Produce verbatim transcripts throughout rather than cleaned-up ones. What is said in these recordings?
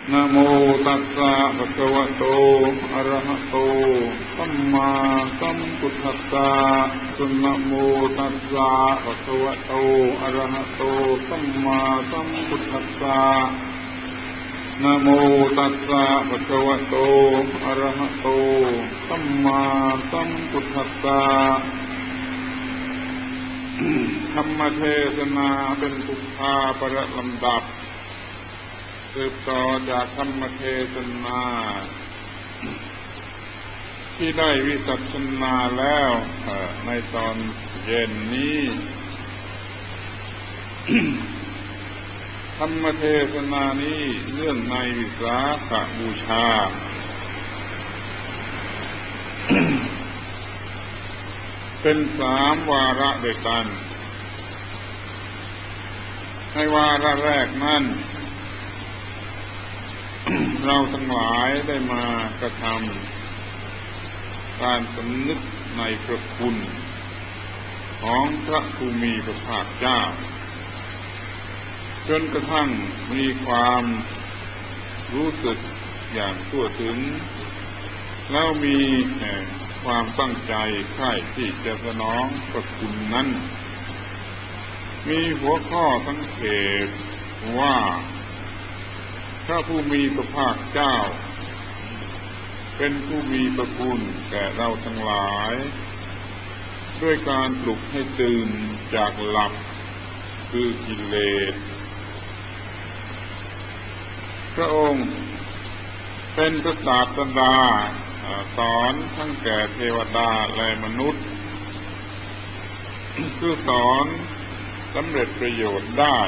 นะโมตัสสะภะคะวะโตอะระหะโตสัมมาสัมพุทธัสสะนะโมตัสสะภะคะวะโตอะระหะโตสัมมาสัมพุทธัสสะนะโมตัสสะภะคะวะโตอะระหะโตสัมมาสัมพุทธัสสะธรรมเทศนาเป็นปุพพาประลำดับสืบต่อจากธรรมเทศนาที่ได้วิสัชนาแล้วในตอนเย็นนี้ ธรรมเทศนานี้เนื่องในวิสาขบูชา เป็นสามวาระด้วยกันในวาระแรกนั้น เราทั้งหลายได้มากระทำการสำนึกในพระคุณของพระผู้มีพระภาคเจ้าจนกระทั่งมีความรู้สึกอย่างทั่วถึงแล้วมีความตั้งใจใคร่ที่จะสนองพระคุณนั้นมีหัวข้อสังเขปว่าพระผู้มีพระภาคเจ้าเป็นผู้มีพระคุณแก่เราทั้งหลายด้วยการปลุกให้ตื่นจากหลับคือกิเลสพระองค์เป็นพระศาสดาสอนทั้งแก่เทวดาและมนุษย์คือสอนสำเร็จประโยชน์ได้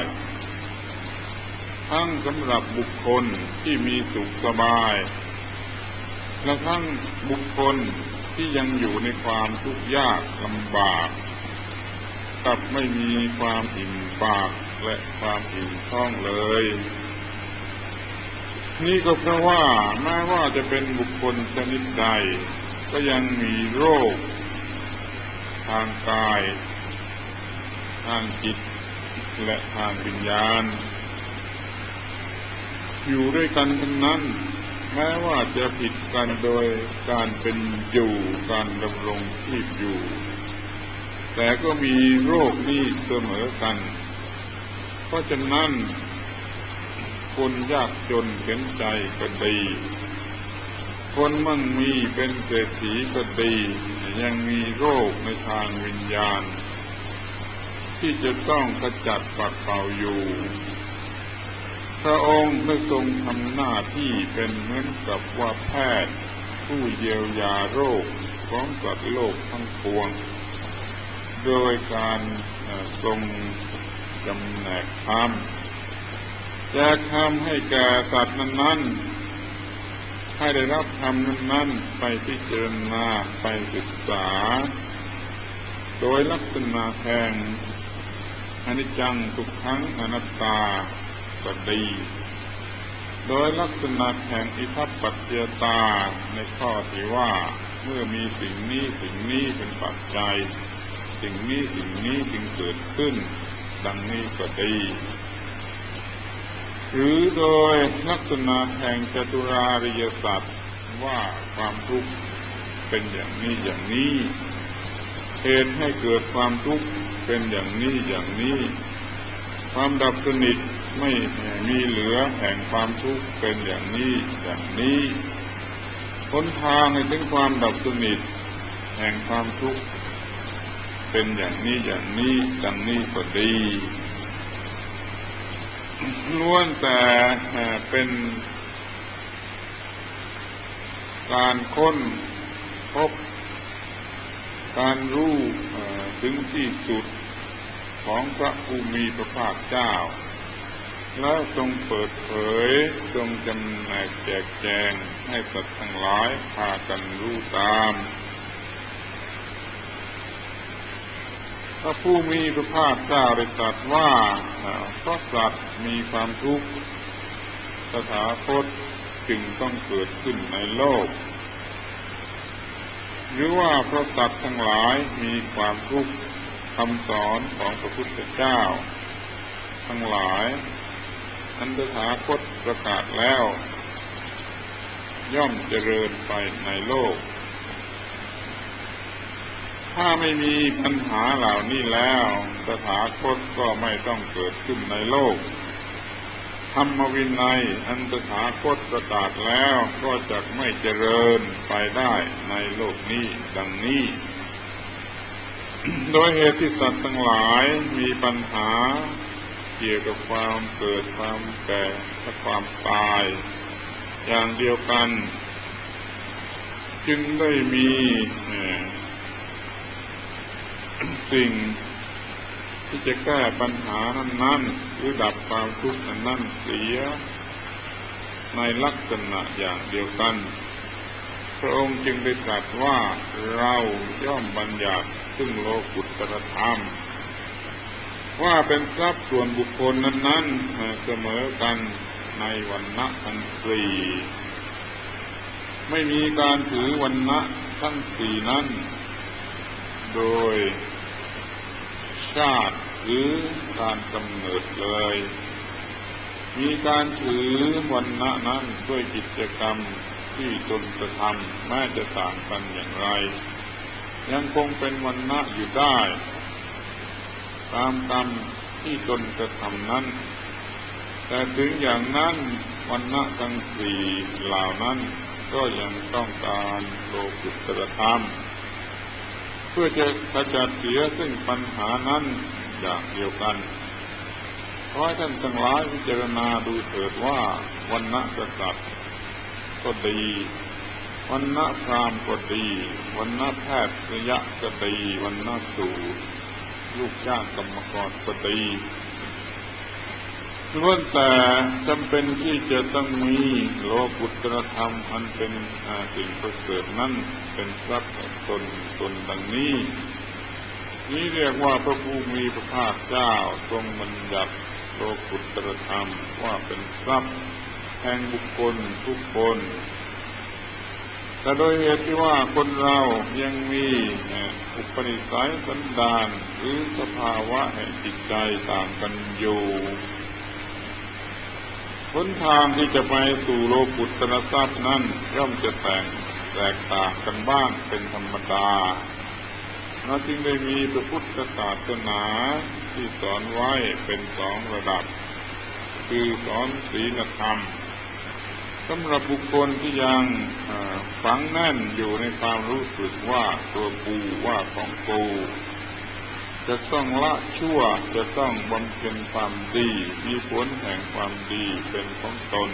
ทั้งสำหรับบุคคลที่มีสุขสบายและทั้งบุคคลที่ยังอยู่ในความทุกข์ยากลำบากกับไม่มีความอิ่มปากและความอิ่มท้องเลยนี่ก็เพราะว่าแม้ว่าจะเป็นบุคคลชนิดใดก็ยังมีโรคทางกายทางจิตและทางวิญญาณอยู่ด้วยกันทั้งนั้นแม้ว่าจะผิดกันโดยการเป็นอยู่การดำรงชีพอยู่แต่ก็มีโรคนี้เสมอกันเพราะฉะนั้นคนยากจนเข็นใจก็ดีคนมั่งมีเป็นเศรษฐีก็ดียังมีโรคในทางวิญญาณที่จะต้องขจัดปัดเป่าอยู่พระองค์ได้ทรงทำหน้าที่เป็นเหมือนกับว่าแพทย์ผู้เยียวยาโรคของสัตว์โลกทั้งปวงโดยการทรงจำแนกธรรมแจกธรรมให้แก่สัตว์นั้นๆให้ได้รับธรรมนั้นๆไปพิจารณาไปศึกษาโดยลักษณะแห่งอนิจจังทุกขังอนัตตาก็ดีโดยลักษณะแห่งอิทัปปัจจยตาในข้อที่ว่าเมื่อมีสิ่งนี้สิ่งนี้เป็นปัจจัยสิ่งนี้สิ่งนี้จึงเกิดขึ้นดังนี้ก็ดีหรือโดยลักษณะแห่งจตุราริยสัจว่าความทุกข์เป็นอย่างนี้อย่างนี้เหตุให้เกิดความทุกข์เป็นอย่างนี้อย่างนี้ความดับสนิทไม่มีเหลือแห่งความทุกข์เป็นอย่างนี้อย่างนี้หนทางให้ถึงความดับสนิทแห่งความทุกข์เป็นอย่างนี้อย่างนี้ดังนี้ก็ดีล้วนแต่เป็นการค้นพบการรู้ถึงที่สุดของพระผู้มีพระภาคเจ้าแล้วทรงเปิดเผยทรงจำแนกแจกแจงให้สัตว์ทั้งหลายพากันรู้ตามพระผู้มีพระภาคเจ้าได้ตรัสว่าเพราะสัตว์มีความทุกข์ตถาคตจึงต้องเกิดขึ้นในโลกหรือว่าเพราะสัตว์ทั้งหลายมีความทุกข์คำสอนของพระพุทธเจ้าทั้งหลายอันตถาคตประกาศแล้วย่อมเจริญไปในโลกถ้าไม่มีปัญหาเหล่านี้แล้วตถาคตก็ไม่ต้องเกิดขึ้นในโลกธรรมวินัยอันตถาคตประกาศแล้วก็จะไม่เจริญไปได้ในโลกนี้ดังนี้ โดยเหตุที่สัตว์ทั้งหลายมีปัญหาเกี่ยวกับความเกิดความแก่และความตายอย่างเดียวกันจึงได้มีสิ่งที่จะแก้ปัญหานั้นๆหรือดับความทุกข์นั้นเสียในลักษณะอย่างเดียวกันพระองค์จึงได้ตรัสว่าเราย่อมบัญญัติซึ่งโลกุตตรธรรมว่าเป็นทรัพย์ส่วนบุคคลนั้นๆเสมอกันในวรรณะทั้งสี่ไม่มีการถือวรรณะทั้งสี่นั้นโดยชาติหรือการกำเนิดเลยมีการถือวรรณะนั้นด้วยกิจกรรมที่ตนกระทำแม้จะต่างกันอย่างไรยังคงเป็นวรรณะอยู่ได้ตามกรรมที่ตนกระทำนั้นแต่ถึงอย่างนั้นวรรณะทั้งสี่เหล่านั้นก็ยังต้องการโลกุตตรธรรมเพื่อจะขจัดเสียซึ่งปัญหานั้นอย่างเดียวกันขอให้ท่านทั้งหลายพิจารณาดูเถิดว่าวรรณะกษัตริย์ก็ดีวรรณะพราหมณ์ก็ดีวรรณะแพทยะก็ดีวรรณะสูตรลูกจ้างกรรมกรก็ดีล้วนแต่จำเป็นที่จะต้องมีโลกุตตรธรรมอันเป็นสิ่งประเสริฐนั้นเป็นทรัพย์ของตนตนดังนี้นี้เรียกว่าพระผู้มีพระภาคเจ้าทรงบัญญัติโลกุตตรธรรมว่าเป็นทรัพย์แห่งบุคคลทุกคนแต่โดยเหตุที่ว่าคนเรายังมีอุปนิสัยสันดานหรือสภาวะแห่งจิตใจต่างกันอยู่หนทางที่จะไปสู่โลกุตตรทรัพย์นั้นย่อมจะแตกแตกต่างกันบ้างเป็นธรรมดาเราจึงได้มีพระพุทธศาสนาที่สอนไว้เป็นสองระดับคือสอนศีลธรรมสำหรับบุคคลที่ยังฝังแน่นอยู่ในความรู้สึกว่าตัวกูว่าของกูจะต้องละชั่วจะต้องบำเพ็ญความดีมีผลแห่งความดีเป็นของตน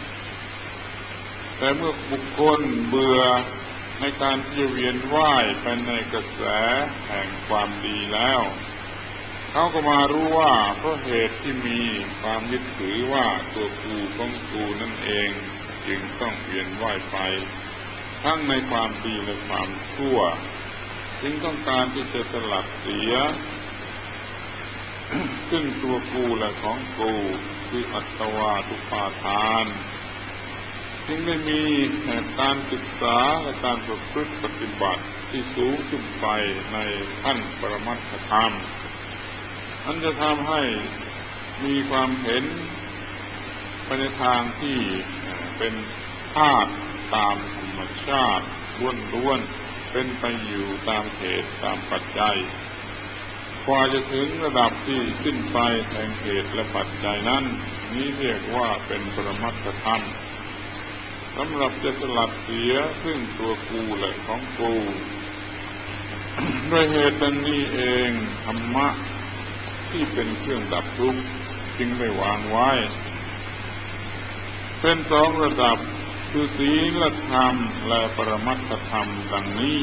แต่เมื่อบุคคลเบื่อในการที่จะเวียนว่ายไปในกระแสแห่งความดีแล้วเขาก็มารู้ว่าเพราะเหตุที่มีความยึดถือว่าตัวกูของกูนั่นเองจึงต้องเวียนว่ายไปทั้งในความดีและความชั่วจึงต้องการที่จะสลัดเสียซึ่งตัวกูและของกูคืออัตวาทุปาทานจึงได้มีการศึกษาและการประพฤติปฏิบัติที่สูงขึ้นไปในขั้นปรมัตถธรรมอันจะทำให้มีความเห็นไปในทางที่เป็นธาตุตามธรรมชาติล้วนๆเป็นไปอยู่ตามเหตุตามปัจจัยกว่าจะถึงระดับที่สิ้นไปแห่งเหตุและปัจจัยนั้นนี้เรียกว่าเป็นปรมัตถธรรมสำหรับจะสลัดเสียซึ่งตัวกูและของกูด้วยเหตุดังนี้เองธรรมะที่เป็นเครื่องดับทุกข์จึงได้วางไว้เป็นสองระดับคือศีลธรรมและปรมัตถธรรมดังนี้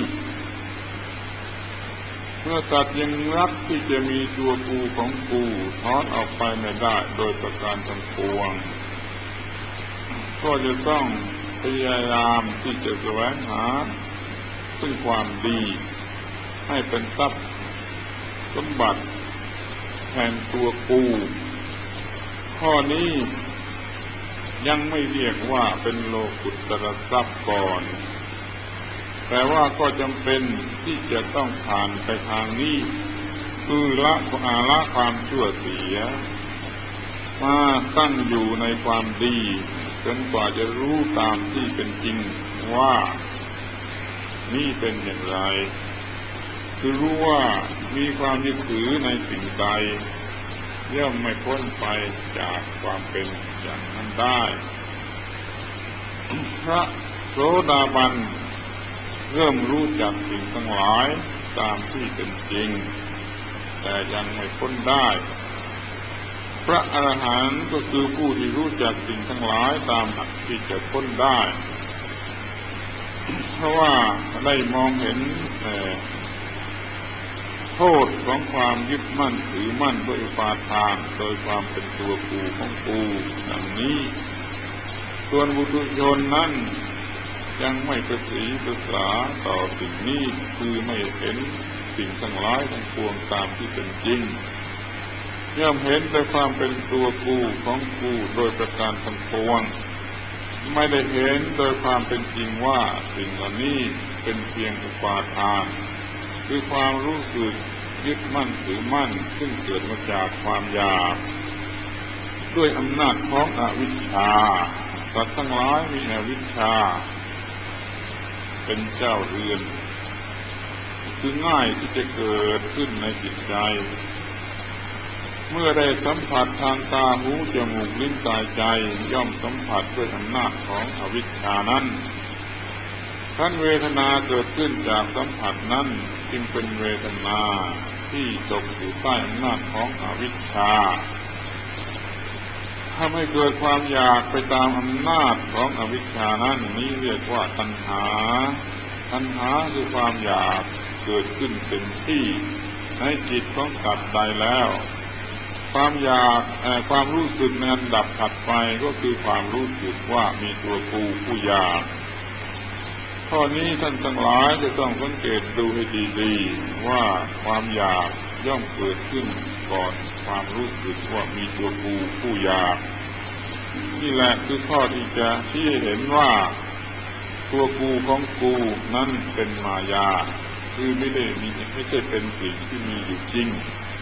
เมื่อสัตว์ยังรักที่จะมีตัวกูของกูถอนออกไปไม่ได้โดยประการทั้งปวงก็จะต้องพยายามที่จะแสวงหาซึ่งความดีให้เป็นทรัพย์สมบัติแห่งตัวกูข้อนี้ยังไม่เรียกว่าเป็นโลกุตตรทรัพย์ก่อนแต่ว่าก็จำเป็นที่จะต้องผ่านไปทางนี้คือละอาละความชั่วเสียมาตั้งอยู่ในความดีจนกว่าจะรู้ตามที่เป็นจริงว่านี่เป็นอย่างไรคือรู้ว่ามีความยึดถือในสิ่งใดย่อมไม่พ้นไปจากความเป็นอย่างนั้นได้พระโสดาบันเริ่มรู้จักสิ่งทั้งหลายตามที่เป็นจริงแต่ยังไม่พ้นได้พระอรหันต์ก็คือผู้ที่รู้จักสิ่งทั้งหลายตามที่จะพ้นได้เพราะว่าได้มองเห็นโทษของความยึดมั่นถือมั่นด้วยอุปาทานโดยความเป็นตัวกูของกูดังนี้ส่วนบุตุชนนั้นยังไม่ประสีประสาต่อสิ่งนี้คือไม่เห็นสิ่งทั้งหลายทั้งปวงตามที่เป็นจริงย่อมเห็นแต่ความเป็นตัวกูของกูโดยประการทั้งปวงไม่ได้เห็นโดยความเป็นจริงว่าสิ่งเหล่านี้เป็นเพียงอุปาทานคือความรู้สึกยึดมั่นถือมั่นซึ่งเกิดมาจากความอยากด้วยอำนาจของอวิชชาสัตว์ทั้งหลายมีอวิชชาเป็นเจ้าเรือนคือง่ายที่จะเกิดขึ้นในจิตใจเมื่อได้สัมผัสทางตาหูจมูกลิ้นกายใจย่อมสัมผัสด้วยอำนาจของอวิชชานั้นขั้นเวทนาเกิดขึ้นจากสัมผัสนั้นจึงเป็นเวทนาที่ตกอยู่ใต้อำนาจของอวิชชาทำให้เกิดความอยากไปตามอำนาจของอวิชชานั้นนี้เรียกว่าตัณหาตัณหาคือความอยากเกิดขึ้นเต็มที่ในจิตของสัตว์ใดแล้วความอยากความรู้สึกในอันดับถัดไปก็คือความรู้สึกว่ามีตัวกูผู้อยากข้อนี้ท่านทั้งหลายจะต้องสังเกตดูให้ดีๆว่าความอยากย่อมเกิดขึ้นก่อนความรู้สึกว่ามีตัวกูผู้อยากนี่แหละคือข้อที่จะชี้ให้เห็นว่าตัวกูของกูนั้นเป็นมายาคือไม่ได้มีไม่ใช่เป็นสิ่งที่มีอยู่จริง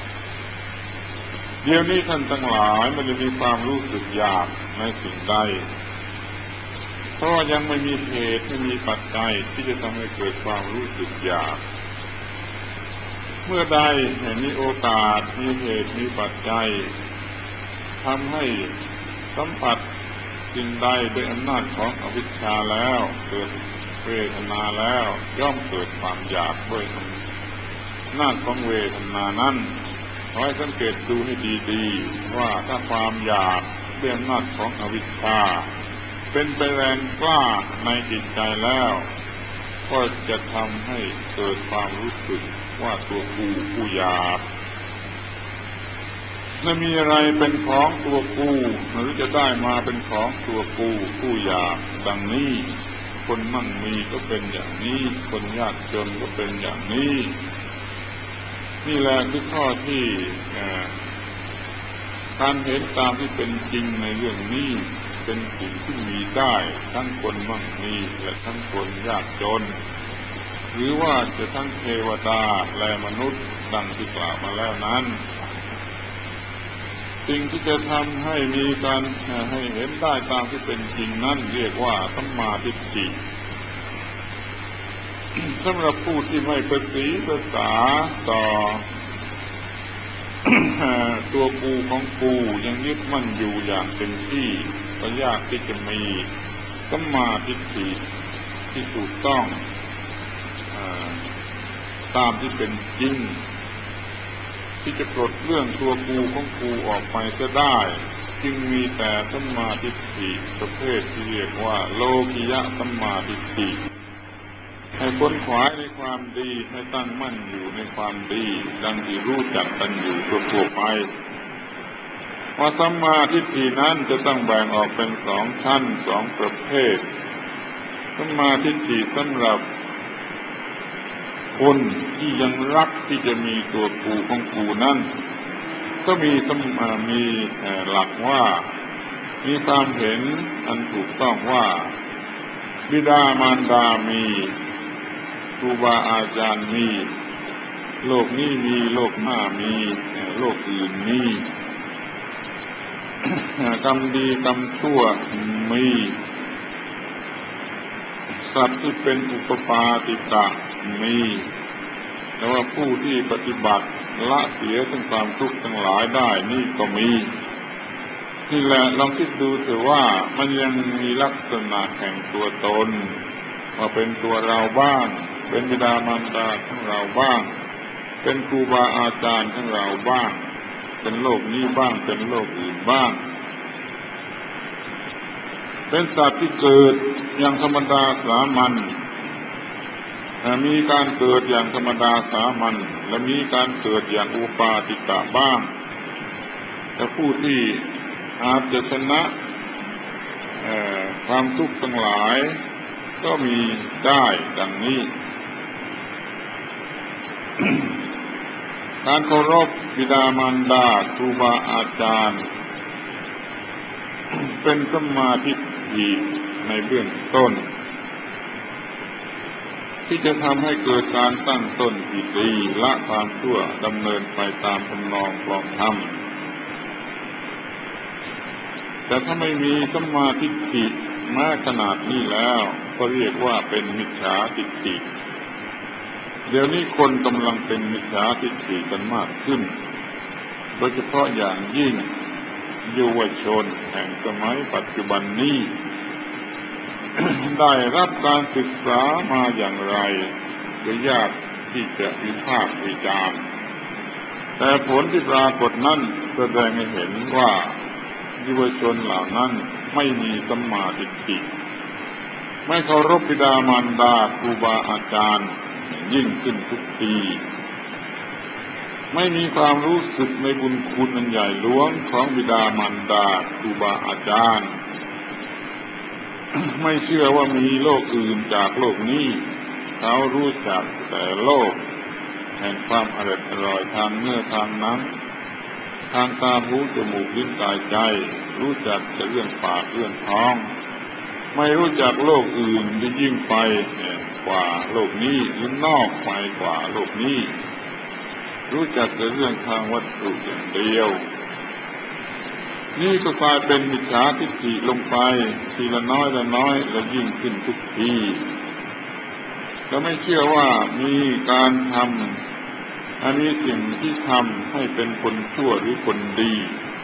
เดี๋ยวนี้ท่านทั้งหลายไม่ได้มีความรู้สึกอยากในสิ่งใดเพราะยังไม่มีเหตุไม่มีปัจจัยที่จะทำให้เกิดความรู้สึกอยากเมื่อใดมีโอกาสมีเหตุมีปัจจัยทำให้สัมผัสสิ่งใดด้วยอำนาจของอวิชชาแล้วเกิดเวทนาแล้วย่อมเกิดความอยากด้วยอำนาจของเวทนานั้นขอให้สังเกตดูให้ดีๆว่าถ้าความอยากด้วยอำนาจของอวิชชาเป็นไปแรงกล้าในจิตใจแล้วก็จะทำให้เกิดความรู้สึกว่าตัวกูผู้อยากถ้ามีอะไรเป็นของตัวกูหรือจะได้มาเป็นของตัวกูผู้อยากดังนี้คนมั่งมีก็เป็นอย่างนี้คนยากจนก็เป็นอย่างนี้นี่แหละคือข้อที่การเห็นตามที่เป็นจริงในเรื่องนี้เป็นสิ่งที่มีได้ทั้งคนมั่งมีและทั้งคนยากจนหรือว่าจะทั้งเทวดาและมนุษย์ดังที่กล่าวมาแล้วนั้นสิ่งที่จะทำให้มีการให้เห็นได้ตามที่เป็นจริงนั้นเรียกว่าสัมมาทิฏฐิสำหรับผู้ที่ไม่ประสีประสาต่อตัวกูของกูยังยึดมั่นอยู่อย่างเต็มที่ก็ยากที่จะมีสัมมาทิฏฐิที่ถูกต้องตามที่เป็นจริงที่จะปลดเรื่องตัวกูของกูออกไปก็ได้จึงมีแต่สัมมาทิฏฐิประเภทที่เรียกว่าโลกิยะสัมมาทิฏฐิให้พ้นขวายในความดีให้ตั้งมั่นอยู่ในความดีดังที่รู้จักกันอยู่ทั่วไปว่าสัมมาทิฏฐินั้นจะต้องแบ่งออกเป็นสองชั้นสองประเภทสัมมาทิฏฐิสำหรับคนที่ยังรักที่จะมีตัวกูของกูนั้นก็มีมีหลักว่ามีความเห็นอันถูกต้องว่าบิดามารดามีครูบาอาจารย์มีโลกนี้มีโลกหน้ามีโลกอื่นมีกรรมดีกรรมชั่วมีสัตว์ที่เป็นอุปปาติกะมีแต่ว่าผู้ที่ปฏิบัติละเสียซึ่งความทุกข์ทั้งหลายได้นี่ก็มีนี่แหละลองคิดดูเถอะว่ามันยังมีลักษณะแห่งตัวตนว่าเป็นตัวเราบ้างเป็นบิดามารดาของเราบ้างเป็นครูบาอาจารย์ของเราบ้างเป็นโลกนี้บ้างเป็นโลกอื่นบ้างเป็นสัตว์ที่เกิดอย่างธรรมดาสามัญมีการเกิดอย่างธรรมดาสามัญและมีการเกิดอย่างอุปาติกะบ้างแต่ผู้ที่อาจจะชนะความทุกข์ทั้งหลายก็มีได้ดังนี้ การเคารพบิดามารดาครูบาอาจารย์เป็นสัมมาทิฏฐิในเบื้องต้นที่จะทำให้เกิดการตั้งต้นที่ดีละความชั่วดำเนินไปตามทำนองคลองธรรมแต่ถ้าไม่มีสัมมาทิฏฐิแม้ขนาดนี้แล้วก็เรียกว่าเป็นมิจฉาทิฏฐิเดี๋ยวนี้คนกำลังเป็นมิจฉาทิฏฐิกันมากขึ้นโดยเฉพาะอย่างยิ่งเยาวชนแห่งสมัยปัจจุบันนี้ ได้รับการศึกษามาอย่างไรก็ยากที่จะวิพากษ์วิจารณ์แต่ผลที่ปรากฏนั้นแสดงให้เห็นว่าเยาวชนเหล่านั้นไม่มีสัมมาทิฏฐิไม่เคารพบิดามารดาครูบาอาจารย์ยิ่งขึ้นทุกทีไม่มีความรู้สึกในบุญคุณอันใหญ่หลวงของบิดามารดาครูบาอาจารย์ ไม่เชื่อว่ามีโลกอื่นจากโลกนี้เขารู้จักแต่โลกแห่งความอร่อยอร่อยทางเนื้อทางหนังทางตาหูจมูกลิ้นกายใจรู้จักแต่เรื่องปากเรื่องท้องไม่รู้จักโลกอื่นที่ยิ่งไปกว่าโลกนี้หรือนอกไปกว่าโลกนี้รู้จักแต่เรื่องทางวัตถุอย่างเดียวนี่ก็กลายเป็นมิจฉาทิฏฐิลงไปทีละน้อยละน้อยและยิ่งขึ้นทุกทีก็ไม่เชื่อว่ามีการทำอันนี้สิ่งที่ทำให้เป็นคนชั่วหรือคนดี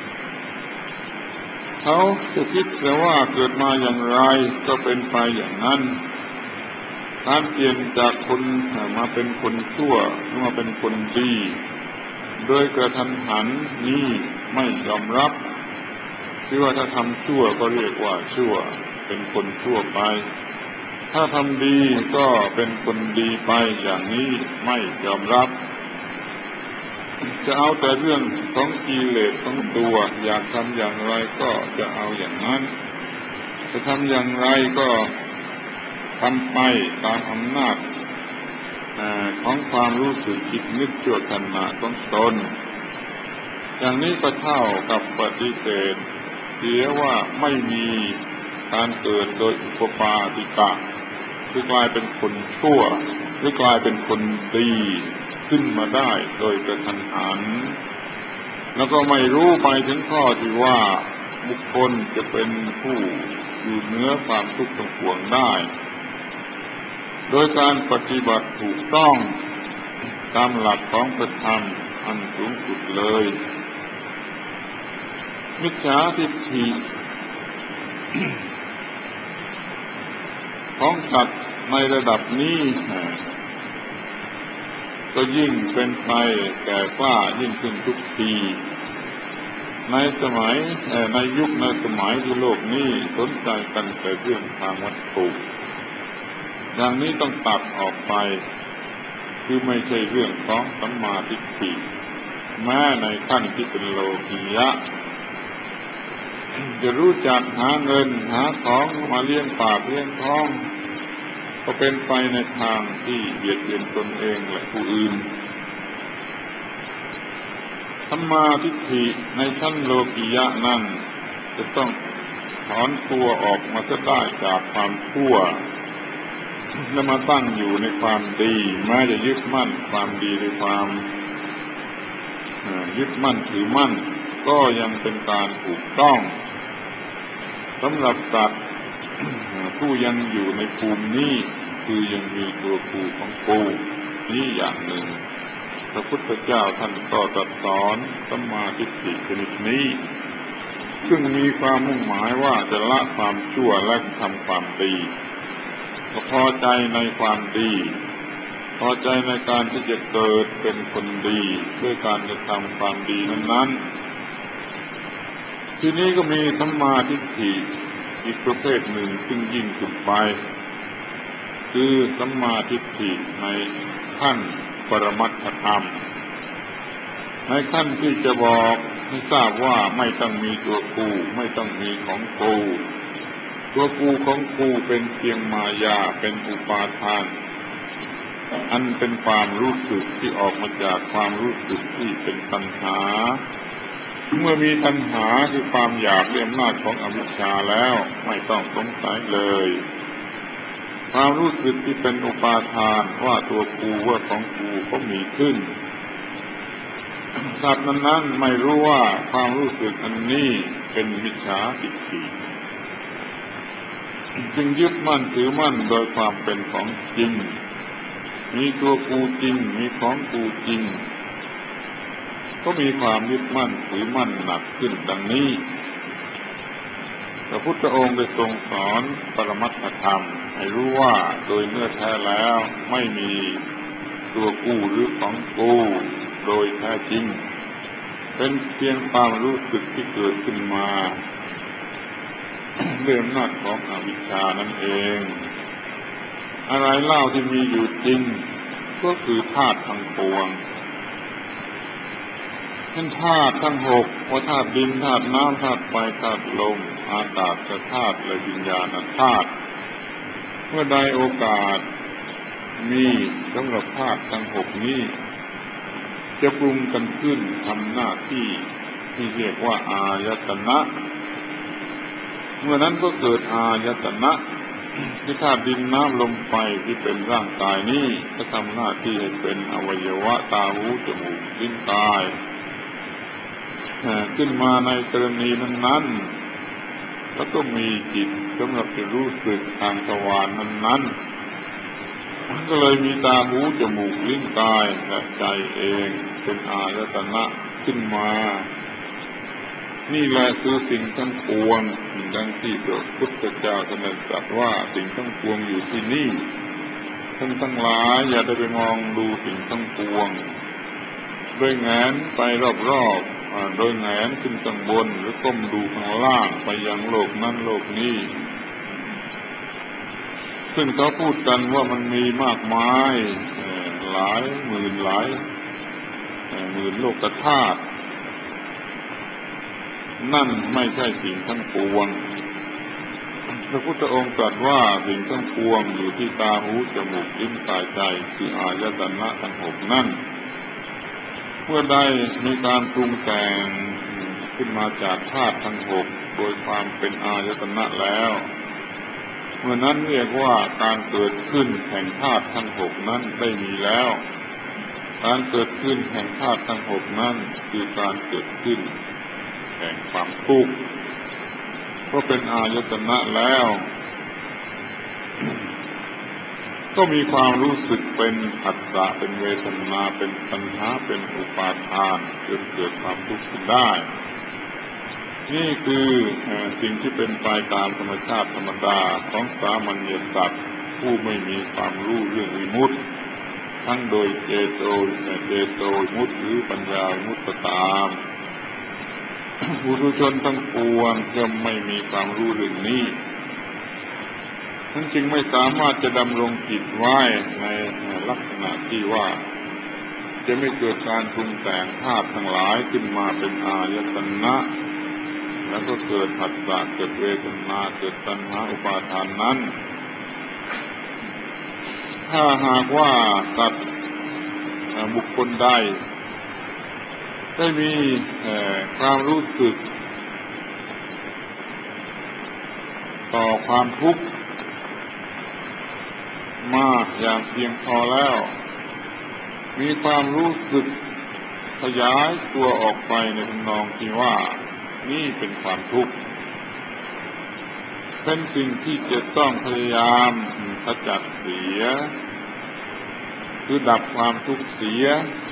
เขาจะคิดแต่ว่าเกิดมาอย่างไรก็เป็นไปอย่างนั้นการเปลี่ยนจากคนมาเป็นคนชั่วหรือมาเป็นคนดีโดยกระทันหันนี้ไม่ยอมรับที่ว่าถ้าทำชั่วก็เรียกว่าชั่วเป็นคนชั่วไปถ้าทำดีก็เป็นคนดีไปอย่างนี้ไม่ยอมรับจะเอาแต่เรื่องของกิเลสของตัวอยากทำอย่างไรก็จะเอาอย่างนั้นจะทำอย่างไรก็ทำไปตามอำนาจของความรู้สึกคิดนึกชั่วขณะของตนอย่างนี้ก็เท่ากับปฏิเสธเสียว่าไม่มีการเกิดโดยอุปปาติกะคือกลายเป็นคนชั่วหรือกลายเป็นคนดีขึ้นมาได้โดยกระทันหันแล้วก็ไม่รู้ไปถึงข้อที่ว่าบุคคลจะเป็นผู้อยู่เหนือความทุกข์ทั้งปวงได้โดยการปฏิบัติถูกต้องตามหลักของพระธรรมอันสูงสุดเลยมิจฉาทิฏฐิ ของสัตว์ในระดับนี้ก็ยิ่งเป็นไปแก่กล้ายิ่งขึ้นทุกทีในสมัยในยุคในสมัยที่โลกนี้สนใจกันแต่เรื่องทางวัตถุอย่างนี้ต้องตัดออกไปคือไม่ใช่เรื่องของสัมมาทิฏฐิแม้ในขั้นที่เป็นโลกียะจะรู้จักหาเงินหาของมาเลี้ยงปากเลี้ยงท้องก็เป็นไปในทางที่เบียดเบียนตนเองและผู้อื่นสัมมาทิฏฐิในชั้นโลกียะนั้นจะต้องถอนตัวออกมาจะได้จากความชั่วและมาตั้งอยู่ในความดีแม้จะยึดมั่นความดีในความยึดมั่นถือมั่นก็ยังเป็นการถูกต้องสำหรับสัตว์ผู้ยังอยู่ในภูมินี้คือยังมีตัวกูของกูนี้อย่างหนึ่งพระพุทธเจ้าท่านก็ตรัสสอนสัมมาทิฏฐิชนิดนี้ซึ่งมีความมุ่งหมายว่าจะละความชั่วและทำความดีก็พอใจในความดีพอใจในการที่จะเกิดเป็นคนดีด้วยการจะทำความดีนั้นๆทีนี้ก็มีสัมมาทิฏฐิอีกประเภทหนึ่งซึ่งยิ่งขึ้นไปคือสัมมาทิฏฐิในขั้นปรมัตถธรรมในขั้นที่จะบอกให้ทราบว่าไม่ต้องมีตัวกูไม่ต้องมีของกูตัวกูของกูเป็นเพียงมายาเป็นอุปาทานอันเป็นความรู้สึกที่ออกมาจากความรู้สึกที่เป็นตัณหาเมื่อมีตัณหาคือความอยากด้วยอำนาจของอวิชชาแล้วไม่ต้องสงสัยเลยความรู้สึกที่เป็นอุปาทานว่าตัวกูว่าของกูก็มีขึ้นสัตว์นั้นๆไม่รู้ว่าความรู้สึกอันนี้เป็นมิจฉาทิฏฐิจึงยึดมั่นถือมั่นโดยความเป็นของจริงมีตัวกูจริงมีของกูจริงก็มีความยึดมั่นถือมั่นหนักขึ้นดังนี้พระพุทธองค์ได้ทรงสอนปรมัตถธรรมให้รู้ว่าโดยเนื้อแท้แล้วไม่มีตัวกูหรือของกูโดยแท้จริงเป็นเพียงความรู้สึกที่เกิดขึ้นมาด้วยอำนาจของอวิชชานั่นเองอะไรเล่าที่มีอยู่จริงก็คือธาตุทั้งปวงเช่นธาตุทั้งหกว่าธาตุดินธาตุน้ำธาตุไฟธาตุลมอากาศธาตุและวิญญาณธาตุเมื่อใดโอกาสมีสำหรับธาตุทั้งหกนี้จะปรุงกันขึ้นทำหน้าที่ที่เรียกว่าอายตนะเมื่อนั้นก็เกิดอายตนะที่ธาตุดินน้ำลมไฟที่เป็นร่างกายนี้ก็ทำหน้าที่ให้เป็นอวัยวะตาหูจมูกลิ้นกายขึ้นมาในกรณีนั้นๆแล้วก็มีจิตสำหรับจะรู้สึกทางทวารนั้นๆก็เลยมีตาหูจมูกลิ้นกายและใจเองเป็นอายตนะขึ้นมานี่แหละคือสิ่งทั้งปวงดังที่พระพุทธเจ้าท่านตรัสว่าสิ่งทั้งปวงอยู่ที่นี่ท่านทั้งหลายอย่าได้ไปมองดูสิ่งทั้งปวงโดยแงนไปรอบๆโดยแงนขึ้นข้างบนหรือก้มดูข้างล่างไปยังโลกนั้นโลกนี้ซึ่งเขาพูดกันว่ามันมีมากมายหลายหมื่นหลายหมื่นโลกธาตุนั่นไม่ใช่สิ่งทั้งปวงพระพุทธองค์ตรัสว่าสิ่งทั้งปวงอยู่ที่ตาหูจมูกลิ้นกายใจคืออายตนะทั้งหกนั่นเมื่อใดมีการปรุงแต่งขึ้นมาจากธาตุทั้งหกโดยความเป็นอายตนะแล้วเมื่อนั้นเรียกว่าการเกิดขึ้นแห่งธาตุทั้งหกนั้นได้มีแล้วการเกิดขึ้นแห่งธาตุทั้งหกนั้นคือการเกิดขึ้นแห่งความทุกข์เพราะเป็นอายตนะแล้วก็มีความรู้สึกเป็นผัสสะเป็นเวทนาเป็นตัณหาเป็นอุปาทานจนเกิดความทุกข์ขึ้นได้นี่คือสิ่งที่เป็นไปตามธรรมชาติธรรมดาของสามัญญสัตว์ผู้ไม่มีความรู้เรื่องวิมุตติทั้งโดยเจโตเจโตวิมุตติหรือปัญญาวิมุตติตามปุถุชนทั้งปวงย่อมไม่มีความรู้เรื่องนี้ท่านจึงไม่สามารถจะดำรงจิตไว้ในลักษณะที่ว่าจะไม่เกิดการปรุงแต่งธาตุทั้งหลายขึ้นมาเป็นอายตนะแล้วก็เกิดผัสสะเกิดเวทนาเกิดตัณหาอุปาทานนั้นถ้าหากว่าสัตว์บุคคลใดได้มีความรู้สึกต่อความทุกข์มากอย่างเพียงพอแล้วมีความรู้สึกขยายตัวออกไปในทำนองที่ว่านี่เป็นความทุกข์เป็นสิ่งที่จะต้องพยายามขจัดเสียคือดับความทุกข์เสีย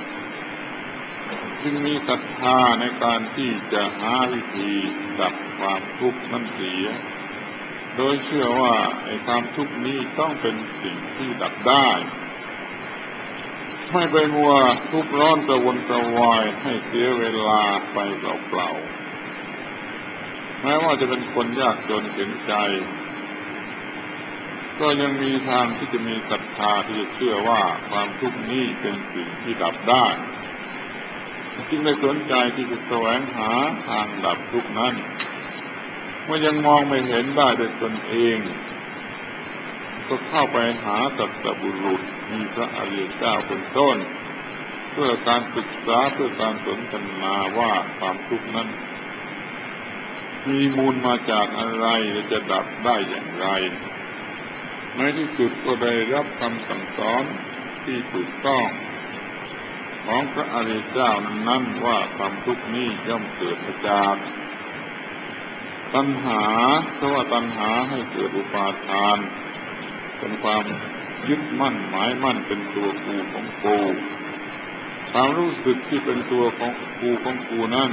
จึงมีศรัทธาในการที่จะหาวิธีดับความทุกข์นั้นเสียโดยเชื่อว่าไอ้ความทุกข์นี้ต้องเป็นสิ่งที่ดับได้ไม่ไปมัวทุกข์ร้อนกระวนกระวายให้เสียเวลาไปเปล่าๆแม้ว่าจะเป็นคนยากจนเข็ญใจก็ยังมีทางที่จะมีศรัทธาที่จะเชื่อว่าความทุกข์นี้เป็นสิ่งที่ดับได้จึงได้สนใจที่จะแสวงหาทางดับทุกข์นั้นเมื่อยังมองไม่เห็นได้ด้วยตนเองก็เข้าไปหาสัตบุรุษมีพระอริยเจ้าเป็นต้นเพื่อการศึกษาเพื่อการสนทนาว่าความทุกข์นั้นมีมูลมาจากอะไรและจะดับได้อย่างไรในที่สุดก็ได้รับคำสั่งสอนที่ถูกต้องของพระอริยเจ้านั้นว่าความทุกข์นี้ย่อมเกิดมาจากตัณหาเพราะว่าตัณหาให้เกิดอุปาทานเป็นความยึดมั่นหมายมั่นเป็นตัวกูของกูความรู้สึกที่เป็นตัวของกูของกูนั้น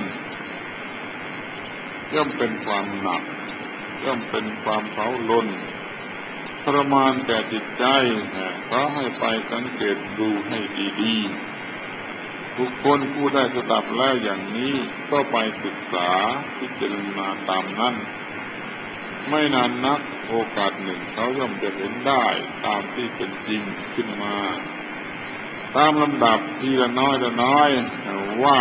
ย่อมเป็นความหนักย่อมเป็นความเผาลนทรมานแก่จิตใจขอให้ไปสังเกตดูให้ดีๆบุคคลผู้ได้สดับแล้วอย่างนี้ก็ไปศึกษาพิจารณาตามนั้นไม่นานนักโอกาสหนึ่งเขาย่อมจะเห็นได้ตามที่เป็นจริงขึ้นมาตามลำดับทีละน้อยละน้อยว่า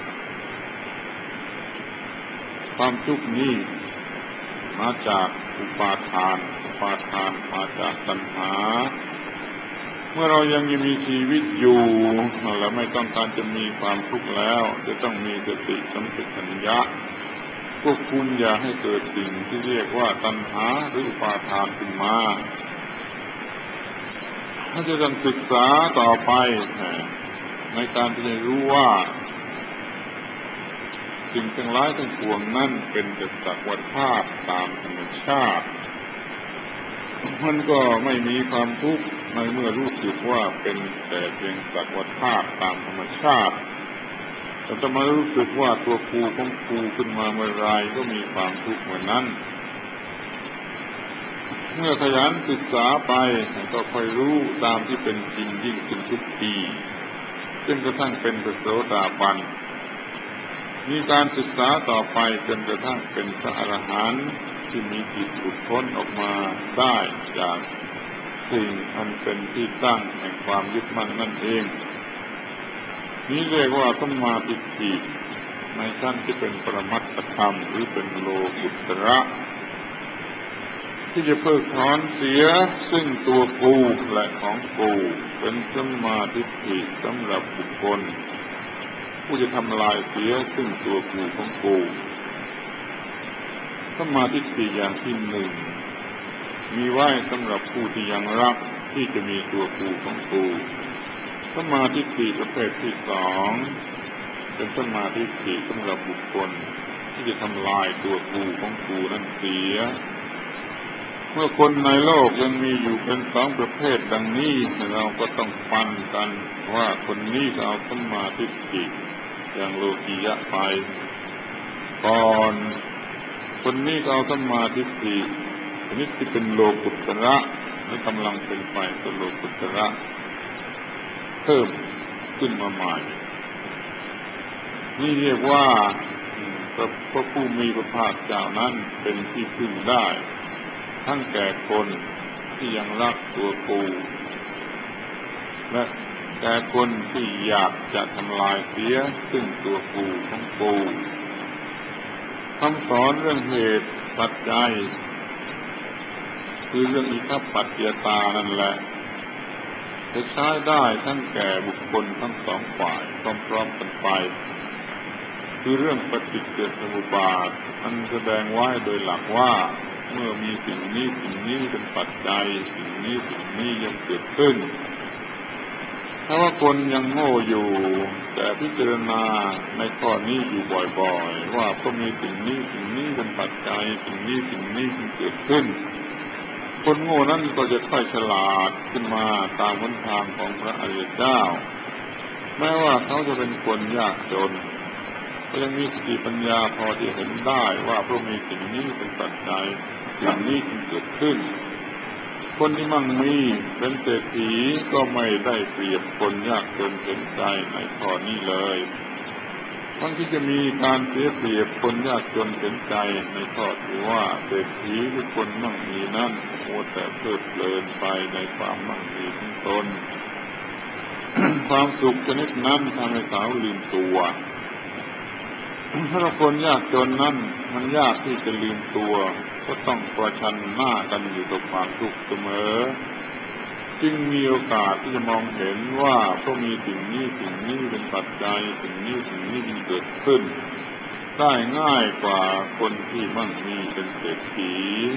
ความทุกข์นี้มาจากอุปาทานอุปาทานมาจากตัณหาเมื่อเรายังมีชีวิตอยู่และไม่ต้องการจะมีความทุกข์แล้วจะต้องมีสติสัมปชัญญะควบคุมอย่าให้เกิดสิ่งที่เรียกว่าตัณหาหรืออุปาทานขึ้นมาถ้าจะต้องศึกษาต่อไปในการที่จะรู้ว่าสิ่งทั้งหลายทั้งปวงนั้นเป็นแต่สักว่าธาตุตามธรรมชาติมันก็ไม่มีความทุกข์ในเมื่อรู้สึกว่าเป็นแต่เพียงสักว่าธาตุตามธรรมชาติแต่ถ้ามารู้สึกว่าตัวกูของกูขึ้นมาเมื่อไรก็มีความทุกข์เหมือนนั้นเมื่อขยันศึกษาไปก็ค่อยรู้ตามที่เป็นจริงยิ่งขึ้นทุกทีจนกระทั่งเป็นพระโสดาบันมีการศึกษาต่อไปจนกระทั่งเป็นพระอรหันต์ที่มีจิตหลุดพ้นออกมาได้จากสิ่งอันเป็นที่ตั้งแห่งความยึดมั่นนั่นเองนี้เรียกว่าสัมมาทิฏฐิในชั้นที่เป็นปรมัตถธรรมหรือเป็นโลกุตระที่จะเพิกถอนเสียซึ่งตัวกูและของกูเป็นสัมมาทิฏฐิสำหรับบุคคลผู้จะทำลายเสียซึ่งตัวกูของกูสัมมาทิฏฐิอย่างที่หนึ่งมีไว้สำหรับผู้ที่ยังรักที่จะมีตัวกูของกูสัมมาทิฏฐิประเภทที่สองเป็นสัมมาทิฏฐิสำหรับบุคคลที่จะทำลายตัวกูของกูนั้นเสียเมื่อคนในโลกยังมีอยู่เป็นสองประเภทดังนี้เราก็ต้องฟันกันว่าคนนี้ก็เอาสัมมาทิฏฐิอย่างโลกียะไปก่อนคนนี้ก็เอาสัมมาทิฏฐิชนิดที่เป็นโลกุตระและกำลังเป็นไปเป็นโลกุตระเพิ่มขึ้นมาใหม่นี่เรียกว่าพระผู้มีพระภาคเจ้านั้นเป็นที่พึ่งได้ทั้งแก่คนที่ยังรักตัวกูและแก่คนที่อยากจะทำลายเสียซึ่งตัวกูของกูคำสอนเรื่องเหตุปัจจัยคือเรื่องอิทธิปัจจยตานั่นแหละจะใช้ได้ทั้งแก่บุคคลทั้งสองฝ่ายพร้อมๆกันไปคือเรื่องปฏิจจสมุปบาทอันแสดงไว้โดยหลักว่าเมื่อมีสิ่งนี้สิ่งนี้เป็นปัจจัยสิ่งนี้สิ่งนี้ย่อมเกิดขึ้นถ้าว่าคนยังโง่อยู่แต่พิจารณาในข้อนี้อยู่บ่อยๆว่าก็มีสิ่งนี้สิ่งนี้เป็นปัจจัยสิ่งนี้สิ่งนี้จึงเกิดขึ้นคนโง่นั้นก็จะค่อยฉลาดขึ้นมาตามหนทางของพระอริยเจ้าแม้ว่าเขาจะเป็นคนยากจนก็ยังมีสติปัญญาพอที่เห็นได้ว่าเพราะมีสิ่งนี้เป็นปัจจัยสิ่งนี้จึงเกิดขึ้นคนที่มั่งมีเป็นเศรษฐีก็ไม่ได้เปรียบคนยากจนเห็นใจในข้อนี้เลยทั้งที่จะมีการเสียเปรียบคนยากจนเห็นใจในข้อที่ว่าเศรษฐีหรือคนมั่งมีนั้นโอ้แต่เพลิดเพลินไปในความมั่งมีของตน ความสุขชนิดนั้นทำให้เขาลืมตัวถ้าคนยากจนนั้นมันยากที่จะลืมตัวก็ต้องประชันหน้ากันอยู่กับความทุกข์เสมอจึงมีโอกาสที่จะมองเห็นว่าก็มีสิ่งนี้สิ่งนี้เป็นปัจจัยสิ่งนี้สิ่งนี้จึงเกิดขึ้นได้ง่ายกว่าคนที่มั่งมีเป็นเศรษฐี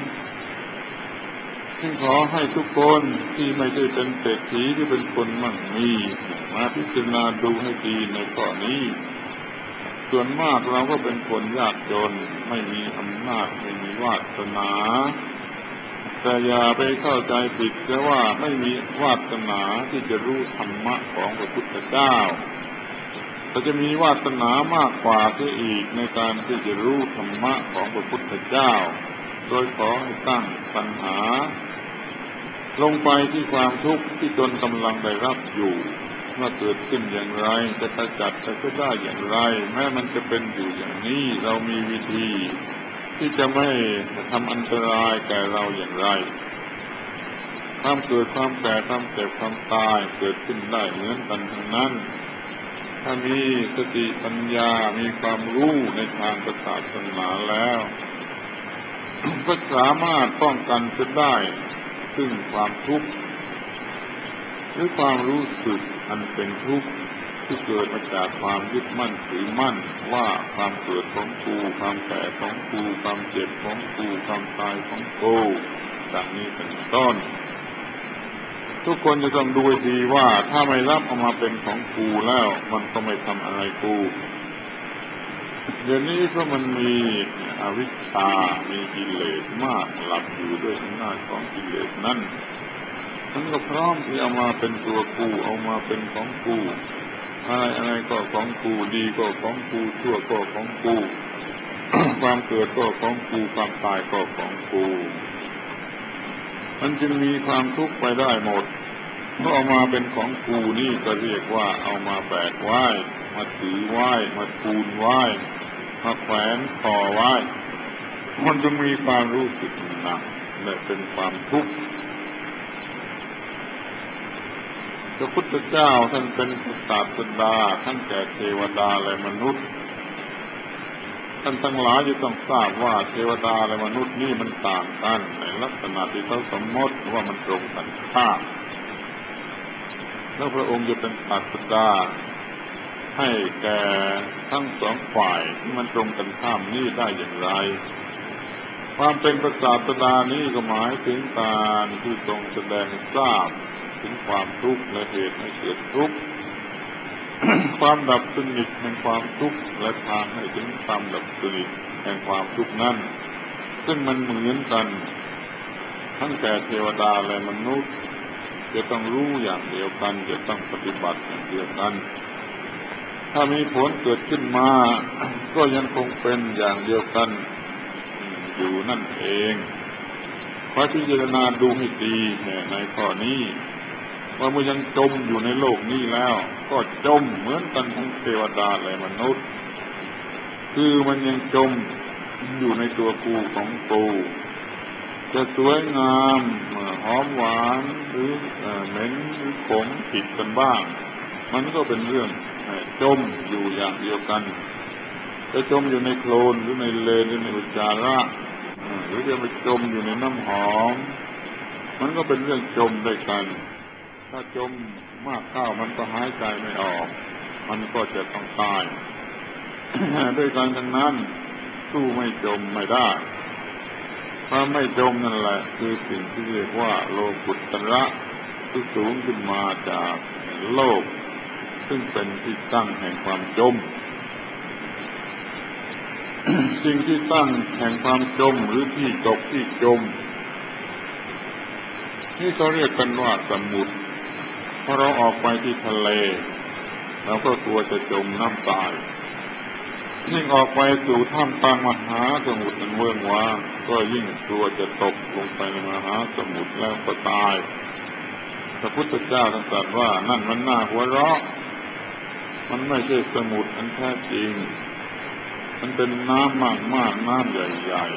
จึงขอให้ทุกคนที่ไม่ใช่เป็นเศรษฐีที่เป็นคนมั่งมีมาพิจารณาดูให้ดีในข้อนี้ส่วนมากเราก็เป็นคนยากจนไม่มีอำนาจไม่มีวาสนาแต่อย่าไปเข้าใจผิดแต่ว่าไม่มีวาสนาที่จะรู้ธรรมะของพระพุทธเจ้าแต่จะมีวาสนามากกว่าที่อีกในการที่จะรู้ธรรมะของพระพุทธเจ้าโดยขอให้ตั้งปัญหาลงไปที่ความทุกข์ที่ตนกำลังได้รับอยู่เมื่อเกิดขึ้นอย่างไรจะขจัดจะก็ได้อย่างไรแม้มันจะเป็นอยู่อย่างนี้เรามีวิธีที่จะไม่ทำอันตรายแก่เราอย่างไรความเกิดความแก่ความเจ็บความตายเกิดขึ้นได้เหมือนกันทั้งนั้นถ้ามีสติปัญญามีความรู้ในทางศาสนาแล้ว ก็สามารถป้องกันจะได้ซึ่งความทุกข์หรือความรู้สึกอันเป็นทุกข์ที่เกิดมาจากความยึดมั่นถือมั่นว่าความเกิดของกูความแก่ของกูความเจ็บของกูความตายของกูดังนี้เป็นต้นทุกคนจะต้องดูดีว่าถ้าไม่รับเอามาเป็นของกูแล้วมันก็ไม่ทำอะไรกูเดี๋ยวนี้ก็มันมีอวิชชามีกิเลสมากหลับอยู่ด้วยอำนาจของกิเลสนั้นมันก็พร้อมที่เอามาเป็นตัวกูเอามาเป็นของกูอะไรอะไรก็ของกูดีก็ของกูชั่วก็ของกูความเกิดก็ของกูความตายก็ของกูมันจึงมีความทุกข์ไปได้หมดเพราะเอามาเป็นของกูนี่ก็เรียกว่าเอามาแบกไว้มาถือไว้มาทูลไว้มาแขวนคอไว้มันจึงมีความรู้สึกหนักและเป็นความทุกข์พระพุทธเจ้าท่านเป็นศาสดาท่านแก่เทวดาและมนุษย์ท่านทั้งหลายจะต้องทราบว่าเทวดาและมนุษย์นี่มันต่างกันในลักษณะที่เขาสมมติว่ามันตรงกันข้ามแล้วพระองค์จะเป็นศาสดาให้แก่ทั้งสองฝ่ายที่มันตรงกันข้ามนี้ได้อย่างไรความเป็นพระศาสดานี้ก็หมายถึงการที่ทรงแสดงทราบถึงความทุกข์และเหตุให้เกิดทุกข์ ความดับสนิทแห่งความทุกข์และทางให้ถึงความดับสนิทแห่งความทุกข์นั้นซึ่งมันเหมือนกันทั้งแก่เทวดาและมนุษย์จะต้องรู้อย่างเดียวกันจะต้องปฏิบัติอย่างเดียวกันถ้ามีผลเกิดขึ้นมาก็ยังคงเป็นอย่างเดียวกันอยู่นั่นเองขอพิจารณาดูให้ดีในข้อนี้ว่าเมื่อยังจมอยู่ในโลกนี้แล้วก็จมเหมือนกันทั้งเทวดาและมนุษย์คือมันยังจมอยู่ในตัวกูของกูจะสวยงามหอมหวานหรือเหม็นหรือขมผิดกันบ้างมันก็เป็นเรื่องจมอยู่อย่างเดียวกันจะจมอยู่ในโคลนหรือในเลนหรือในอุจจาระหรือจะไปจมอยู่ในน้ำหอมมันก็เป็นเรื่องจมด้วยกันถ้าจมมากเข้ามันก็หายใจไม่ออกมันก็จะต้องตาย ด้วยกันทั้งนั้นสู้ไม่จมไม่ได้ความไม่จมนั่นแหละคือสิ่งที่เรียกว่าโลกุตระที่สูงขึ้นมาจากโลกซึ่งเป็นที่ตั้งแห่งความจม สิ่งที่ตั้งแห่งความจมหรือที่ตกที่จมนี่เขาเรียกกันว่าสมุทรพอเราออกไปที่ทะเลเราก็กลัวจะจมน้ำตายยิ่งออกไปสู่ท่ามกลางมหาสมุทรอันเวิ้งว้างก็ยิ่งกลัวจะตกลงไปในมหาสมุทรแล้วก็ตายพระพุทธเจ้าท่านตรัสว่านั่นมันน่าหัวเราะมันไม่ใช่สมุทรอันแท้จริงมันเป็นน้ำมากๆน้ำใหญ่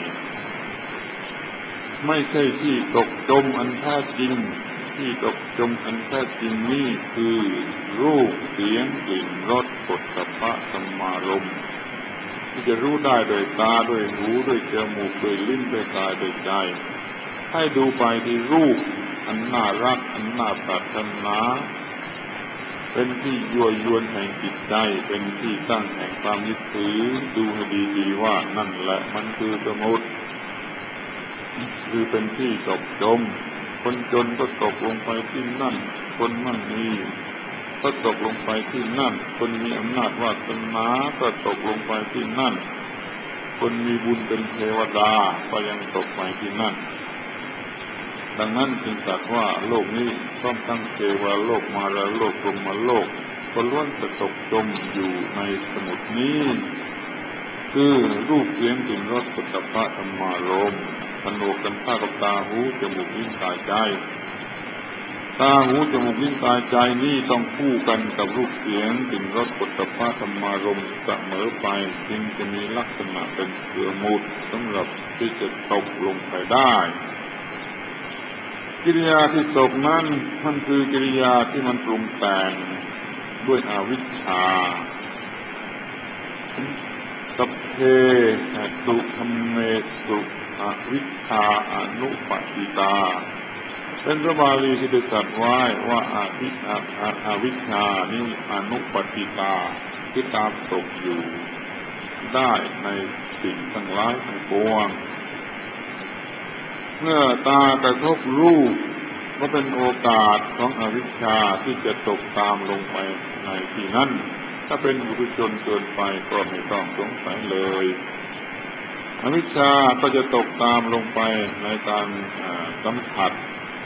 ๆไม่ใช่ที่ตกจมอันแท้จริงที่ตกจมอันแท้จริงนี่คือรูปเสียงกลิ่นรสโผฏฐัพพะธรรมารมณ์ที่จะรู้ได้โดยตาด้วยหูด้วยจมูกด้วยลิ้นด้วยกายด้วยใจให้ดูไปที่รูปอันน่ารักอันน่าปรารถนาเป็นที่ยั่วยวนแห่งจิตใจเป็นที่ตั้งแห่งความยึดถือดูให้ดีๆว่านั่นแหละมันคือสมุทรคือเป็นที่ตกจมคนจนก็ตกลงไปที่นั่นคนมั่งมีก็ตกลงไปที่นั่นคนมีอำนาจวาสนาก็ตกลงไปที่นั่นคนมีบุญเป็นเทวดาก็ยังตกไปที่นั่นดังนั้นจึงตรัสว่าโลกนี้ต้องตั้งเทวโลกมารโลกพรหมโลกก็ล้วนจะตกจมอยู่ในสมุทรนี้คือรูปเสียงกลิ่นรสโผฏฐัพพะธรรมารมณ์ผนวกกันเข้ากับตาหูจมูกลิ้นกายใจตาหูจมูกลิ้นกายใจนี่ต้องคู่กันกับรูปเสียงกลิ่นรสโผฏฐัพพะธรรมารมณ์เสมอไปจึงจะมีลักษณะเป็นสมุทรสำหรับที่จะตกลงไปได้กิริยาที่ตกนั้นมันคือกิริยาที่มันปรุงแต่งด้วยอวิชชาสัพเพตุธัมเมสุอวิชชาอนุปปิตาเป็นพระบาลีที่ได้ตรัสไว้ว่าอวิชชาอวิชชานี้อนุปปิตาคือตามตกอยู่ได้ในสิ่งทั้งหลายทั้งปวงเมื่อตากระทบรูปก็เป็นโอกาสของอวิชชาที่จะตกตามลงไปในที่นั้นถ้าเป็นบุรุษชนเกินไปก็ไม่ต้องสงสัยเลยอวิชชาก็จะตกตามลงไปในการสัมผัส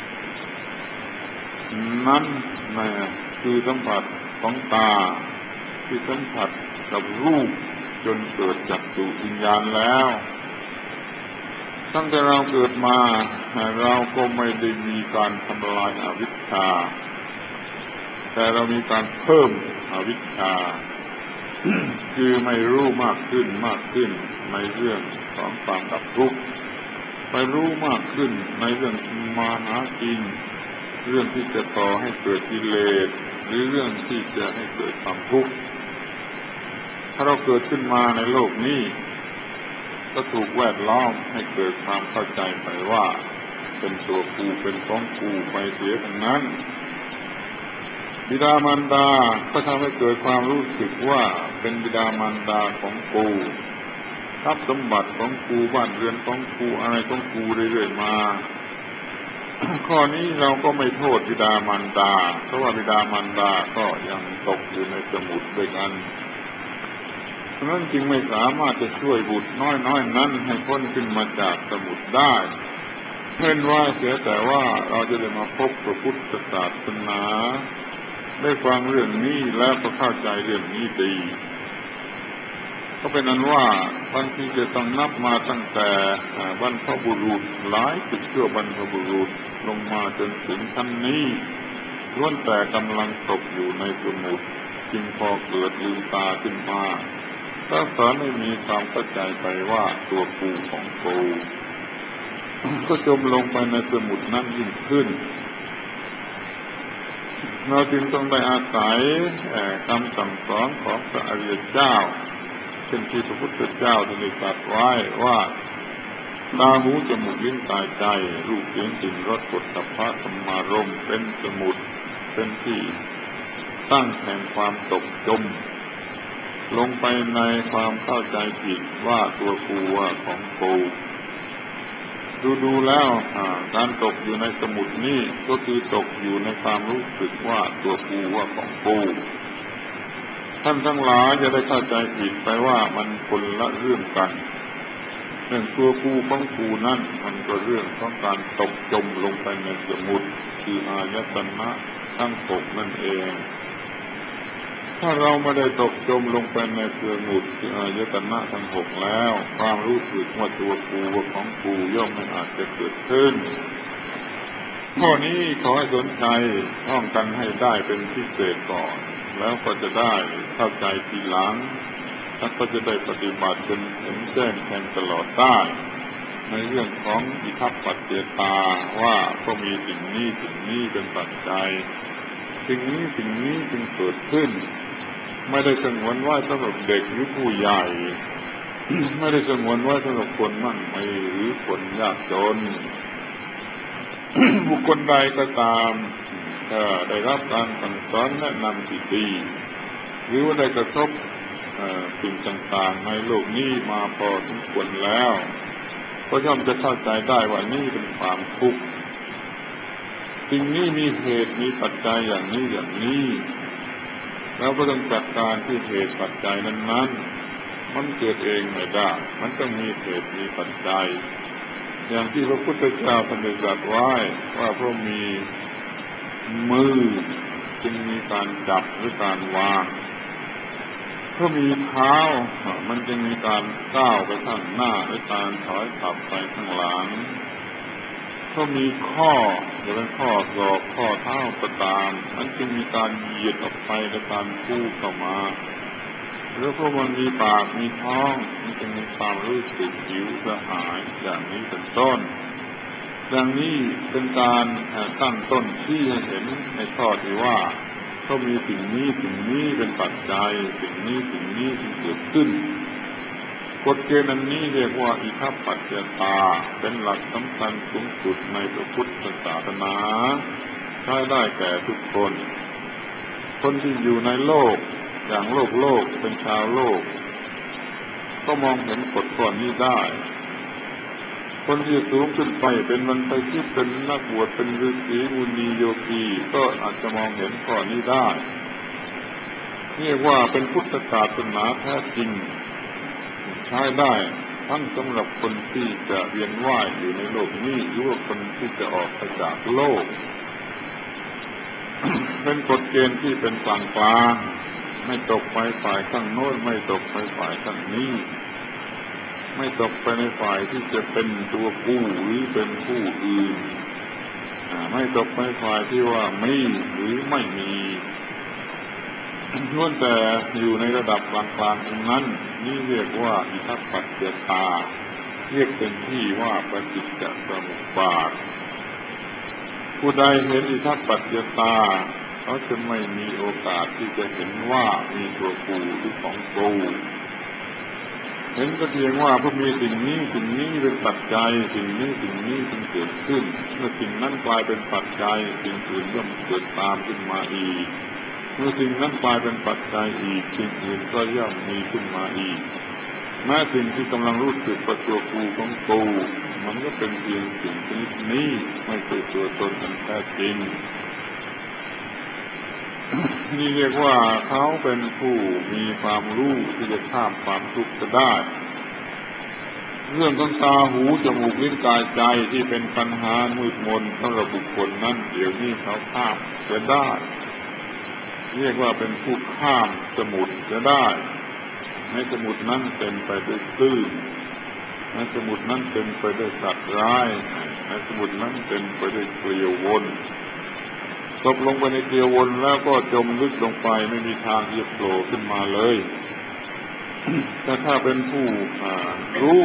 นั้นนะคือสัมผัสของตาที่สัมผัสกับรูปจนเกิดจักขุวิญญาณแล้วตั้งแต่เราเกิดมาเราก็ไม่ได้มีการทำลายอวิชชาแต่เรามีการเพิ่มอวิชชา คือไม่รู้มากขึ้นมากขึ้นในเรื่องของความดับทุกข์ไปรู้มากขึ้นในเรื่องมาหากินเรื่องที่จะก่อให้เกิดกิเลสหรือเรื่องที่จะให้เกิดความทุกข์ถ้าเราเกิดขึ้นมาในโลกนี้ก็ถูกแวดล้อมให้เกิดความเข้าใจไปว่าเป็นตัวกูเป็นของกูไปเสียทั้งนั้นบิดามารดาก็ทำให้เกิดความรู้สึกว่าเป็นบิดามารดาของกูทรัพย์สมบัติของกูบ้านเรือนของกูอะไรของกูเรื่อยๆมาข้อนี้เราก็ไม่โทษบิดามารดาเพราะว่าบิดามารดาก็ยังตกอยู่ในสมุทรด้วยกันเพราะนั้นจึงไม่สามารถจะช่วยบุตรน้อยๆนั้นให้พ้นขึ้นมาจากสมุทรได้เห็นว่าเสียแต่ว่าเราจะได้มาพบพระพุทธศาสนาได้ฟังเรื่องนี้แล้วก็เข้าใจเรื่องนี้ดีก็เป็นนั้นว่าบางทีจะต้องนับมาตั้งแต่บรรพบุรุษหลายสิบชั่วบรรพบุรุษลงมาจนถึงชั้นนี้ล้วนแต่กำลังตกอยู่ในสมุทรจึงพอเกิดลืมตาขึ้นมาก็สอนให้มีความเข้าใจไปว่าตัวกูของกูก็จมลงไปในสมุทรนั้นยิ่งขึ้นเราจึงต้องได้อาศัยคำสั่งสอนของพระอริยเจ้าเช่นที่พระพุทธเจ้าได้ตรัสไว้ว่าตาหูจมูกลิ้นกายใจรูปเสียงกลิ่นรสโผฏฐัพพะธรรมารมณ์เป็นสมุทรเป็นที่ตั้งแห่งความตกจมลงไปในความเข้าใจผิดว่าตัวกูว่าของกูดูดูแล้วการตกอยู่ในสมุทรนี้ก็คือตกอยู่ในความรู้สึกว่าตัวกูว่าของกูท่านทั้งหลายจะได้เข้าใจผิดไปว่ามันคนละเรื่องกันเรื่องตัวกูของกูนั่นมันก็เรื่องของการตกจมลงไปในสมุทรคืออายตนะทั้งหกนั่นเองถ้าเราไม่ได้ตกจมลงไปในสมุทรคืออายตนะทั้งหกแล้วความรู้สึกว่าตัวกูว่าของกูย่อมไม่อาจจะเกิดขึ้นข้อนี้ขอให้สนใจท่องกันให้ได้เป็นพิเศษก่อนแล้วก็จะได้เข้าใจทีหลังแล้วก็จะได้ปฏิบัติจนเห็นแจ้งแทงตลอดได้ในเรื่องของอิทัปปัจเจตาว่าก็มีสิ่งนี้สิ่งนี้เป็นปัจจัยสิ่งนี้สิ่งนี้จึงเกิดขึ้นไม่ได้สงวนไว้สำหรับเด็กหรือผู้ใหญ่ ไม่ได้สงวนไว้สำหรับคนมั่งมีหรือคนยากจน บุคคลใดก็ตามถ้าได้รับการสั่งสอนแนะนำที่ดีหรือว่าได้กระทบสิ่งต่างๆในโลกนี้มาพอสมควรแล้วก็ย่อมจะเข้าใจได้ว่านี่เป็นความทุกข์สิ่งนี้มีเหตุมีปัจจัยอย่างนี้อย่างนี้แล้วก็ต้องจัดการที่เหตุปัจจัยนั้นๆมันเกิดเองไม่ได้มันต้องมีเหตุมีปัจจัยอย่างที่พระพุทธเจ้าท่านได้ตรัสไว้ว่าเพราะมีมือจึงมีการจับหรือการวางเพราะมีเท้ามันจึงมีการก้าวไปข้างหน้าหรือการถอยกลับไปข้างหลังเพราะมีข้อจะเป็นข้อศอกข้อเท้าก็ตามมันจึงมีการเหยียดออกไปและการพูดเข้ามาหรือเพราะมันมีปากมีท้องมันจึงมีความรู้สึกหิวกระหายอย่างนี้เป็นต้นดังนี้เป็นการตั้งต้นที่ให้เห็นในข้อที่ว่าก็มีสิ่งนี้สิ่งนี้เป็นปัจจัยสิ่งนี้สิ่งนี้จึงเกิดขึ้นกฎเกณฑ์อันนี้เรียกว่าอิทัปปัจจตาเป็นหลักสำคัญสูงสุดในพระพุทธศาสนาใช้ได้แก่ทุกคนคนที่อยู่ในโลกอย่างโลกโลกเป็นชาวโลกก็มองเห็นกฎข้อนี้ได้คนที่สูงขึ้นไปเป็นบรรพชิตเป็นนักบวชเป็นฤาษีมุนีโยคีก็อาจจะมองเห็นข้อนี้ได้เรียกว่าเป็นพุทธศาสนาแท้จริงใช้ได้ทั้งสำหรับคนที่จะเวียนว่ายอยู่ในโลกนี้หรือว่าคนที่จะออกไปจากโลก เป็นกฎเกณฑ์ที่เป็นกลางกลางไม่ตกไปฝ่ายข้างโน้นไม่ตกไปฝ่ายข้างนี้ไม่ตกไปในฝ่ายที่จะเป็นตัวกู้หรือเป็นผู้อื่นไม่ตกไปฝ่ายที่ว่ามีหรือไม่มีล้วนแต่อยู่ในระดับกลางๆตรงนั้นนี่เรียกว่าอิทัปปัจจตาเรียกเป็นที่ว่าปฏิจจสมุปบาทผู้ใดเห็นอิทัปปัจจตาเขาจะไม่มีโอกาสที่จะเห็นว่ามีตัวกูหรือของกูเห็นก็เพียงว่าพอมีสิ่งนี้สิ่งนี้เป็นปัจจัยสิ่งนี้สิ่งนี้จึงเกิดขึ้นเมื่อสิ่งนั้นกลายเป็นปัจจัยสิ่งอื่นย่อมเกิดตามขึ้นมาอีกเมื่อสิ่งนั้นกลายเป็นปัจจัยอีกสิ่งอื่นก็ย่อมมีขึ้นมาอีกแม้สิ่งที่กำลังรู้สึกว่าตัวกูของกูมันก็เป็นเพียงสิ่งชนิดนี้ไม่ใช่ตัวตนอันแท้จริงนี่เรียกว่าเขาเป็นผู้มีความรู้ที่จะข้ามความทุกข์จะได้เรื่องของตาหูจมูกลิ้นกายใจที่เป็นปัญหามืดมนสำหรับบุคคลนั้นเดี๋ยวนี้เขาข้ามจะได้เรียกว่าเป็นผู้ข้ามสมุทรจะได้ในสมุทรนั้นเต็มไปด้วยคลื่นในสมุทรนั้นเต็มไปด้วยสัตว์ร้ายในสมุทรนั้นเต็มไปด้วยเกลียววนตกลงไปในเกลียววนแล้วก็จมลึกลงไปไม่มีทางที่จะโผล่ขึ้นมาเลย แต่ถ้าเป็นผู้รู้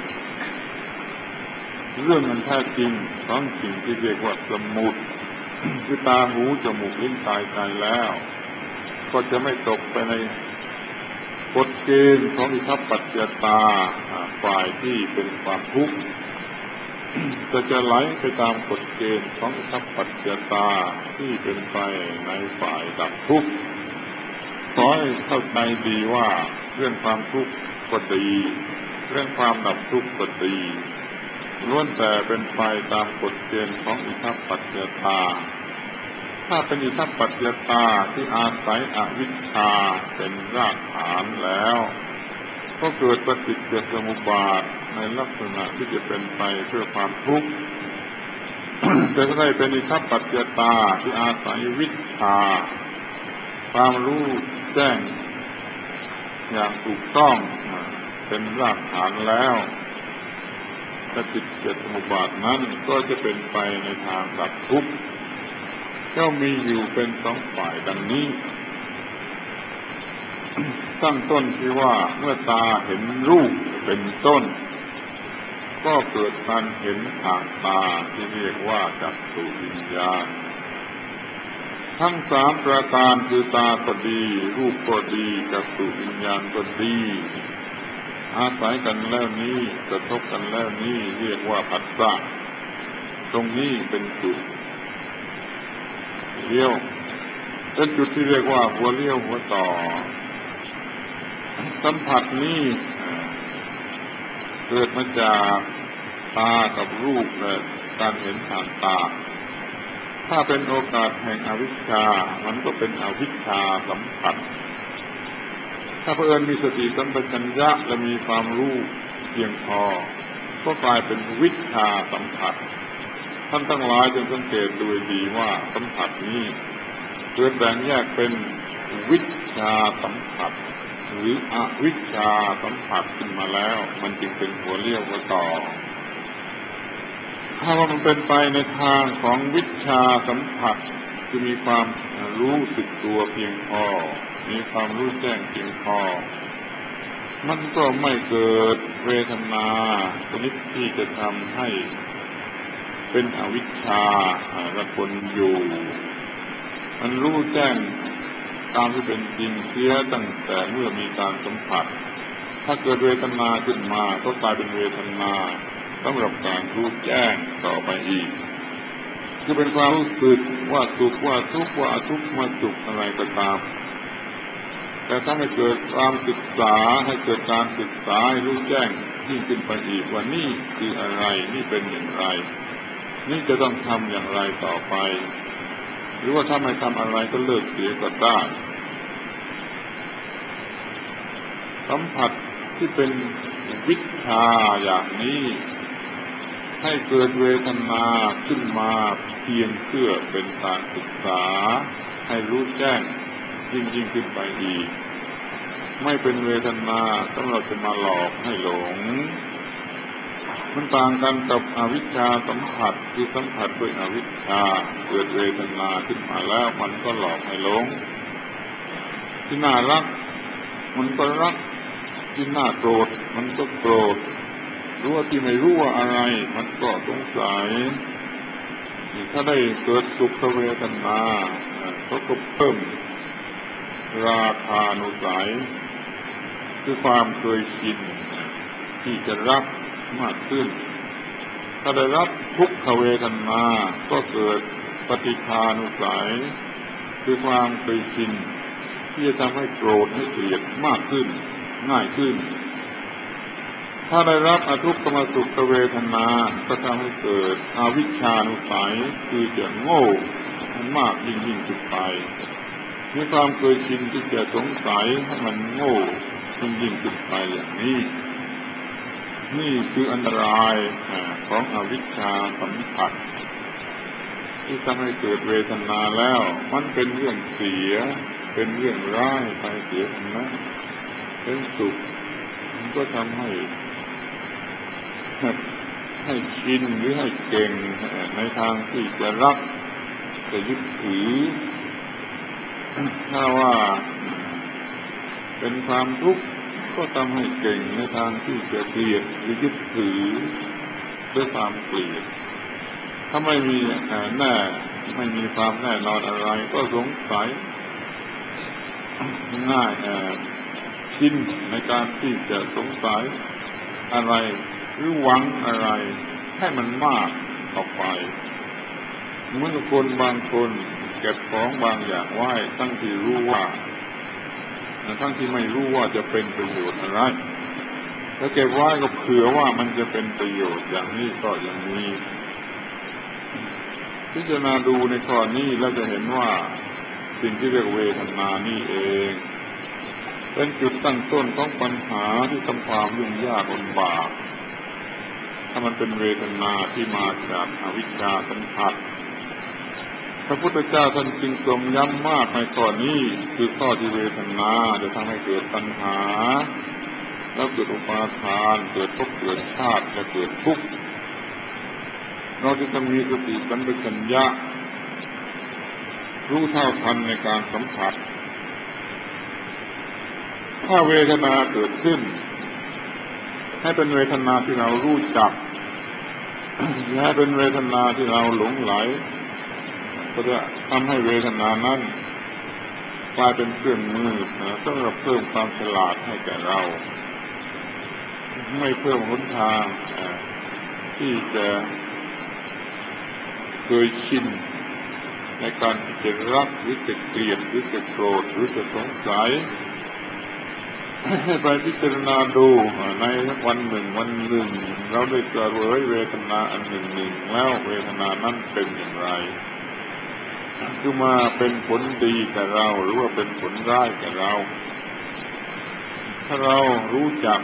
เรื่องมันแท้จริงของสิ่งที่เรียกว่าสมุทร คือตาหูจมูกลิ้นกายใจแล้วก็จะไม่ตกไปในกฎเกณฑ์ของอิทัปปัจจตาฝ่ายที่เป็นความทุกข์จะจะไหลไปตามกฎเกณฑ์ของอิทัปปัจจตาที่เป็นไปในฝ่ายดับทุกข์ขอให้เข้าใจดีว่าเรื่องความทุกข์ก็ดีเรื่องความดับทุกข์ก็ดีล้วนแต่เป็นไปตามกฎเกณฑ์ของอิทัปปัจจตาถ้าเป็นอิทัปปัจจตาที่อาศัยอวิชชาเป็นรากฐานแล้วก็เกิดปฏิจจสมุปบาทในลักษณะที่จะเป็นไปเพื่อความทุกข์ แต่ถ้าได้เป็นอิทัปปัจจตาที่อาศัยวิชชาความรู้แจ้งอย่างถูกต้องเป็นรากฐานแล้วปฏิจจสมุปบาทนั้นก็จะเป็นไปในทางดับทุกข์ก็มีอยู่เป็นสองฝ่ายดังนี้ตั้งต้นที่ว่าเมื่อตาเห็นรูปเป็นต้นก็เกิดการเห็นทางตาที่เรียกว่าจักขุวิญญาณทั้งสามประการคือตาก็ดีรูปก็ดีจักขุวิญญาณก็ดีอาศัยกันแล้วนี้กระทบกันแล้วนี้เรียกว่าผัสสะตรงนี้เป็นจุดเลี้ยวเป็นจุดที่เรียกว่าหัวเลี้ยวหัวต่อสัมผัสนี้เกิดมาจากตากับรูปและการเห็นทางตาถ้าเป็นโอกาสแห่งอวิชชามันก็เป็นอวิชชาสัมผัสถ้าเพื่อนมีสติสัมปชัญญะและมีความรู้เพียงพอก็กลายเป็นวิชชาสัมผัสท่านทั้งหลายจงสังเกตดูดีว่าสัมผัสนี้เกิดแบ่งแยกเป็นวิชชาสัมผัสหรืออวิชชาสัมผัสขึ้นมาแล้วมันจึงเป็นหัวเลี้ยวหัวต่อถ้าว่ามันเป็นไปในทางของวิชชาสัมผัสคือมีความรู้สึกตัวเพียงพอมีความรู้แจ้งเพียงพอมันก็ไม่เกิดเวทนาชนิดที่จะทำให้เป็นอวิชชาละคนอยู่มันรู้แจ้งตามที่เป็นจริงเสียตั้งแต่เมื่อมีการสัมผัสถ้าเกิดเวทนาขึ้นมาก็กลายเป็นเวทนาสำหรับการรู้แจ้งต่อไปอีกคือเป็นความรู้สึกว่าสุขว่าทุกข์ว่าทุกข์ว่าสุขอะไรก็ตามแต่ถ้าให้เกิดความศึกษาให้เกิดการศึกษาให้รู้แจ้งยิ่งขึ้นไปอีกว่านี่คืออะไรนี่เป็นอย่างไรนี่จะต้องทำอย่างไรต่อไปหรือว่าถ้าไม่ทำอะไรก็เลิกเสียก็ได้สัมผัสที่เป็นวิชชาอย่างนี้ให้เกิดเวทนาขึ้นมาเพียงเพื่อเป็นการศึกษาให้รู้แจ้งยิ่งยิ่งขึ้นไปอีกไม่เป็นเวทนาสำหรับจะมาหลอกให้หลงมันต่างกันกับอวิชชาสัมผัสคือสัมผัสด้วยอวิชชาเกิดเวทนาขึ้นมาแล้วมันก็หลอกให้หลงที่น่ารักมันก็รักที่น่าโกรธมันก็โกรธรู้ว่าที่ไม่รู้ว่าอะไรมันก็สงสัยถ้าได้เกิดสุขเวทนาเขาก็เพิ่มราคานุสัยคือความเคยชินที่จะรับมากขึ้นถ้าได้รับทุกขเวทนาก็เกิดปฏิฆานุสัยคือความเคยชินที่จะทำให้โกรธให้เกลียดมากขึ้นง่ายขึ้นถ้าได้รับอทุกขมสุขเวทนาก็ทำให้เกิดอวิชชานุสัยคือจะโง่มากยิ่งยิ่งขึ้นไปมีความเคยชินที่จะสงสัยให้มันโง่ยิ่งยิ่งขึ้นไปอย่างนี้นี่คืออันตรายของอวิชชาสัมผัสที่ทำให้เกิดเวทนาแล้วมันเป็นเรื่องเสียเป็นเรื่องร้ายไปเสียทั้งนั้นเป็นสุขมันก็ทำให้ให้ชินหรือให้เก่งในทางที่จะรักจะยึดถือถ้าว่าเป็นความทุกข์ก็ทำให้เก่งในทางที่จะเกลียดหรือยึดถือด้วยความเกลียดถ้าไม่มีแน่ไม่มีความแน่นอนอะไรก็สงสัยง่ายชินในการที่จะสงสัยอะไรหรือหวังอะไรให้มันมากออกไปเหมือนกับคนบางคนเก็บของบางอย่างไว้ทั้งที่รู้ว่าทั้งที่ไม่รู้ว่าจะเป็นประโยชน์อะไรแล้วเก็บไว้ก็เผื่อว่ามันจะเป็นประโยชน์อย่างนี้ก็ยังมีพิจารณาดูในข้อนี้แล้วจะเห็นว่าสิ่งที่เรียกเวทนานี่เองเป็นจุดตั้งต้นของปัญหาที่ทำความยุ่งยากลำบากถ้ามันเป็นเวทนาที่มาจากอวิชชาสัมผัสพระพุทธเจ้าท่านจึงทรงย้ำมากในข้อนี้คือข้อที่เวทนาจะทำให้เกิดปัญหาแล้วเกิดอุปาทานเกิดภพเกิดชาติและเกิดทุกข์เราจะต้องมีสติสัมปชัญญะรู้เท่าทันในการสัมผัสถ้าเวทนาเกิดขึ้นให้เป็นเวทนาที่เรารู้จักอย่าให้เป็นเวทนาที่เราหลงไหลก็จะทำให้เวทนานั้นกลายเป็นเครื่องมือสำหรับเพิ่มความฉลาดให้แก่เราไม่เพิ่มหนทางที่จะเคยชินในการที่จะรักหรือจะเกลียดหรือจะโกรธหรือจะสงสัยให้ไปพิจารณาดูในวันหนึ่งวันหนึ่งเราได้เกิดเวทนาอันหนึ่งหนึ่งแล้วเวทนานั้นเป็นอย่างไรคือมาเป็นผลดีแก่เราหรือว่าเป็นผลร้ายแก่เราถ้าเรารู้จัก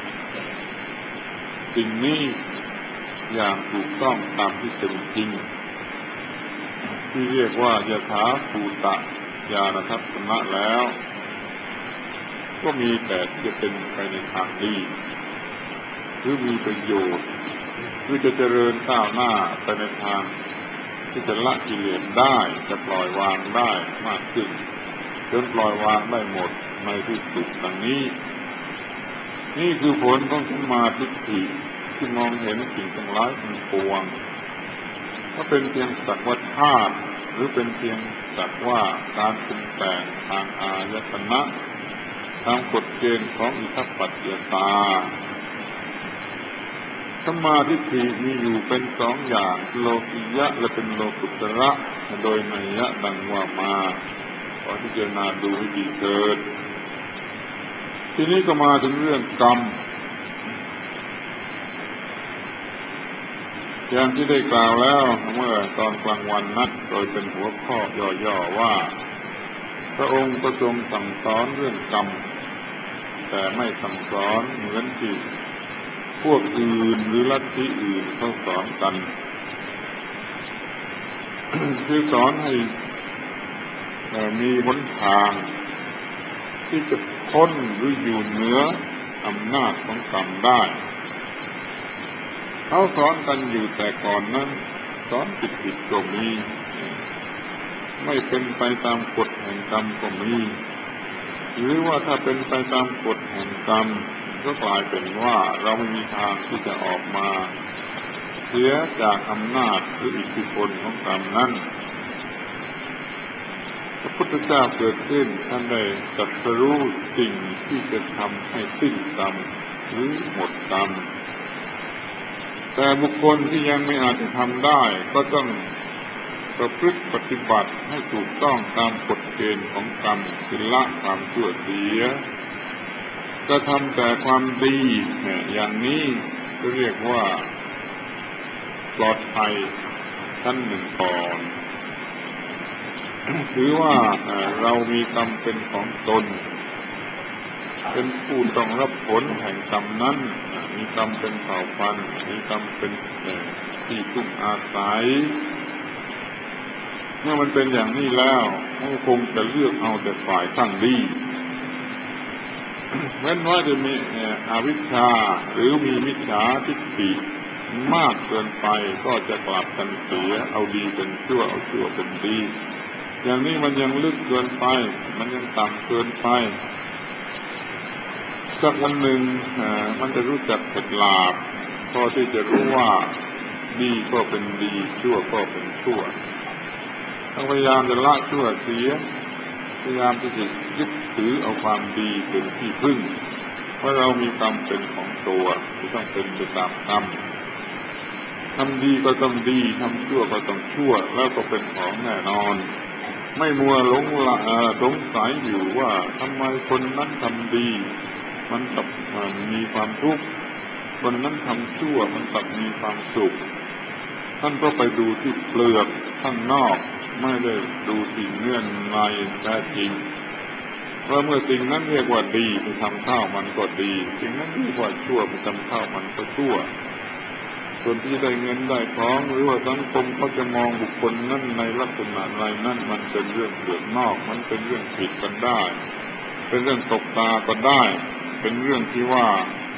สิ่งนี้อย่างถูกต้องตามที่เป็นจริงที่เรียกว่ายถาภูตญาณทัศนะแล้วก็มีแต่ที่จะเป็นไปในทางดีหรือมีประโยชน์คือจะเจริญก้าวหน้าไปในทางที่จะละกิเลสได้จะปล่อยวางได้มากขึ้นจนปล่อยวางได้หมดในที่สุดดังนี้นี่คือผลของสัมมาทิฏฐิที่มองเห็นสิ่งทั้งหลายทั้งปวงถ้าเป็นเพียงสักว่าธาตุหรือเป็นเพียงสักว่าการปรุงแต่งทางอายตนะตามกฎเกณฑ์ของอิทัปปัจจยตาสัมมาทิฏฐิมีอยู่เป็นสองอย่างโลกิยะและเป็นโลกุตระโดยนัยยะดังว่ามาขอพิจารณาดูให้ดีเถิดทีนี้ก็มาถึงเรื่องกรรมอย่างที่ได้กล่าวแล้วเมื่อตอนกลางวันนั้นโดยเป็นหัวข้อย่อๆว่าพระองค์ก็ทรงสั่งสอนเรื่องกรรมแต่ไม่สั่งสอนเหมือนที่พวกอื่นหรือลัทธิอื่นเขาสอนกัน คือสอนให้มีหนทางที่จะพ้นหรืออยู่เหนืออำนาจของกรรมได้เขาสอนกันอยู่แต่ก่อนนั้นสอนผิดๆก็มีไม่เป็นไปตามกฎแห่งกรรมก็มีหรือว่าถ้าเป็นไปตามกฎแห่งกรรมก็กลายเป็นว่าเราไม่มีทางที่จะออกมาเสียจากอำนาจหรืออิทธิพลของกรรมนั้นพระพุทธเจ้าเกิดขึ้นท่านได้ตรัสรู้สิ่งที่จะทำให้สิ้นกรรมหรือหมดกรรมแต่บุคคลที่ยังไม่อาจจะทำได้ก็ต้องประพฤติปฏิบัติให้ถูกต้องตามกฎเกณฑ์ของกรรมคือละความชั่วเสียก็ทำแต่ความดีอย่างนี้ก็เรียกว่าปลอดภัยชั้นหนึ่งก่อนถือว่าเรามีกรรมเป็นของตนเป็นผู้ต้องรับผลแห่งกรรมนั้นมีกรรมเป็นเผ่าพันธุ์มีกรรมเป็นที่พึ่งอาศัยเมื่อมันเป็นอย่างนี้แล้วมันคงจะเลือกเอาแต่ฝ่ายข้างดีเว้นว่าจะมีอวิชชาหรือมีมิจฉาทิฏฐิมากเกินไปก็จะกลับกันเสียเอาดีเป็นชั่วเอาชั่วเป็นดีอย่างนี้มันยังลึกเกินไปมันยังต่ำเกินไปสักวันหนึ่งมันจะรู้จักเข็ดหลาบพอที่จะรู้ว่าดีก็เป็นดีชั่วก็เป็นชั่วต้องพยายามจะละชั่วเสียพยายามที่จะยึดถือเอาความดีเป็นที่พึ่งเพราะเรามีกรรมเป็นของตัวที่ต้องเป็นไปตามกรรมทำดีก็ต้องดีทำชั่วก็ต้องชั่วแล้วก็เป็นของแน่นอนไม่มัวหลงละสงสัยอยู่ว่าทำไมคนนั้นทำดีมันกลับมีความทุกข์คนนั้นทำชั่วมันกลับมีความสุขท่านก็ไปดูที่เปลือกข้างนอกไม่ได้ดูที่เนื้อในแท้จริงเพราะเมื่อสิ่งนั้นเรียกว่าดีไปทำข้าวมันก็ดีสิ่งนั้นเรียกว่าชั่วไปทำข้าวมันก็ชั่วส่วนที่ได้เงินได้ทองหรือว่าสังคมเขาจะมองบุคคลนั้นในลักษณะใดนั่นมันเป็นเรื่องเปลือกนอกมันเป็นเรื่องผิดกันได้เป็นเรื่องตกตาก็ได้เป็นเรื่องที่ว่า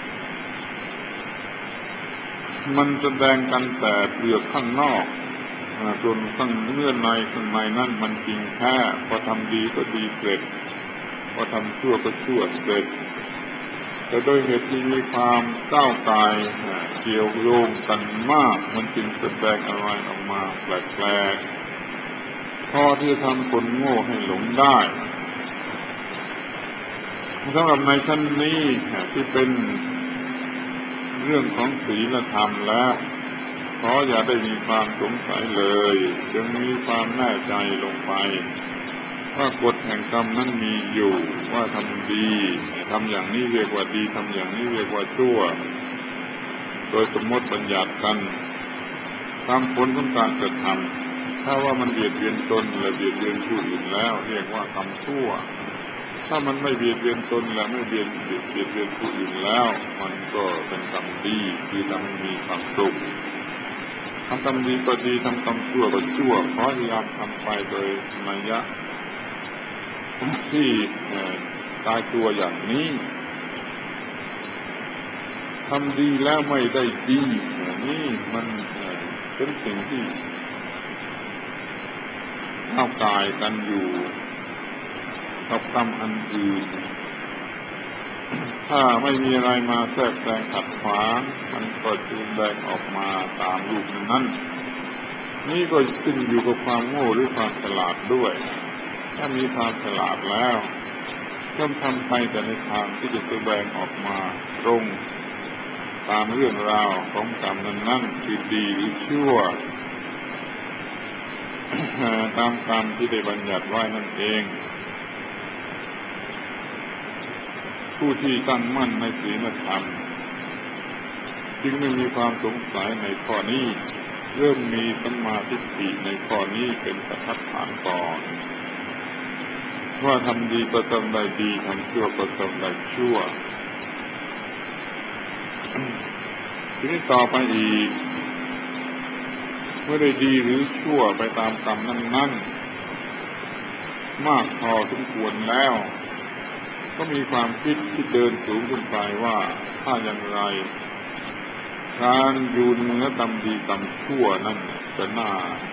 มันแสดงกันแต่เปลือกข้างนอกส่วนข้างเนื้อในข้างในนั่นมันจริงแท้พอทำดีก็ดีเสร็จพอทำชั่วก็ชั่วเสร็จแต่โดยเหตุที่มีความก้าวไกลเกี่ยวโยงกันมากมันจึงแสดงอะไรออกมาแปลกๆพอที่จะทำคนโง่ให้หลงได้สำหรับในชั้นนี้ที่เป็นเรื่องของศีลธรรมแล้วขออย่าได้มีความสงสัยเลยจงมีความแน่ใจลงไปว่ากฎแห่งกรรมนั้นมีอยู่ว่าทำดีทำอย่างนี้เรียกว่าดีทำอย่างนี้เรียกว่าชั่วโดยสมมติบัญญัติกันตามผลของการกระทำถ้าว่ามันเบียดเบียนตนและเบียดเบียนผู้อื่นแล้วเรียกว่ากรรมชั่วถ้ามันไม่เบียดเบียนตนและไม่เบียดเบียดเบียนผู้อื่นแล้วมันก็เป็นกรรมดีคือทำให้มีความสุขทำกรรมดีก็ดีทำกรรมชั่วก็ชั่วพยายามทำไปโดยนัยยะที่ตายตัวอย่างนี้ทำดีแล้วไม่ได้ดีนี่มันเป็นสิ่งที่เข้ากายกันอยู่กับกรรมอันอื่นถ้าไม่มีอะไรมาแทรกแซงขัดขวางมันก็จะแสดงออกมาตามรูปนั้นนี่ก็ขึ้นอยู่กับความโง่หรือความฉลาดด้วยถ้ามีความฉลาดแล้วย่อมทำไปแต่ในทางที่จะแสดงออกมาตรงตามเรื่องราวของกรรมนั้นๆคือดีหรือชั่วตามกรรมที่ได้บัญญัติไว้นั่นเองผู้ที่ตั้งมั่นในศีลธรรมจึงไม่มีความสงสัยในข้อนี้เริ่มมีสัมมาทิฏฐิในข้อนี้เป็นบรรทัดฐานก่อนว่าทำดีก็ต้องได้ดีทำชั่วก็ต้องได้ชั่วทีนี้ต่อไปอีกเมื่อได้ดีหรือชั่วไปตามกรรมนั้นๆมากพอสมควรแล้วก็มีความคิดที่เดินสูงขึ้นไปว่าถ้าอย่างไรการอยู่เหนือกรรมดีกรรมชั่วนั้นจะน่า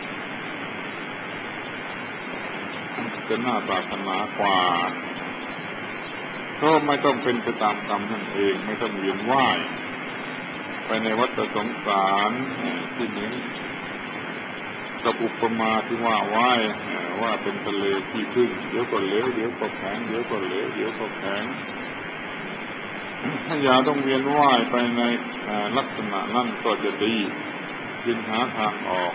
จะน่าปรารถนากว่าเพราะไม่ต้องเป็นไปตามกรรมนั่นเองไม่ต้องเวียนว่ายไปในวัฏสงสารที่เหมือนกับอุปมาที่ว่าไว้ว่าเป็นทะเลที่พึ่งเดี๋ยวก็เหลวเดี๋ยวก็แข็งเดี๋ยวก็เหลวเดี๋ยวก็แข็งถ้าอย่าต้องเวียนว่ายไปในลักษณะนั้นก็จะดีจึงหาทางออก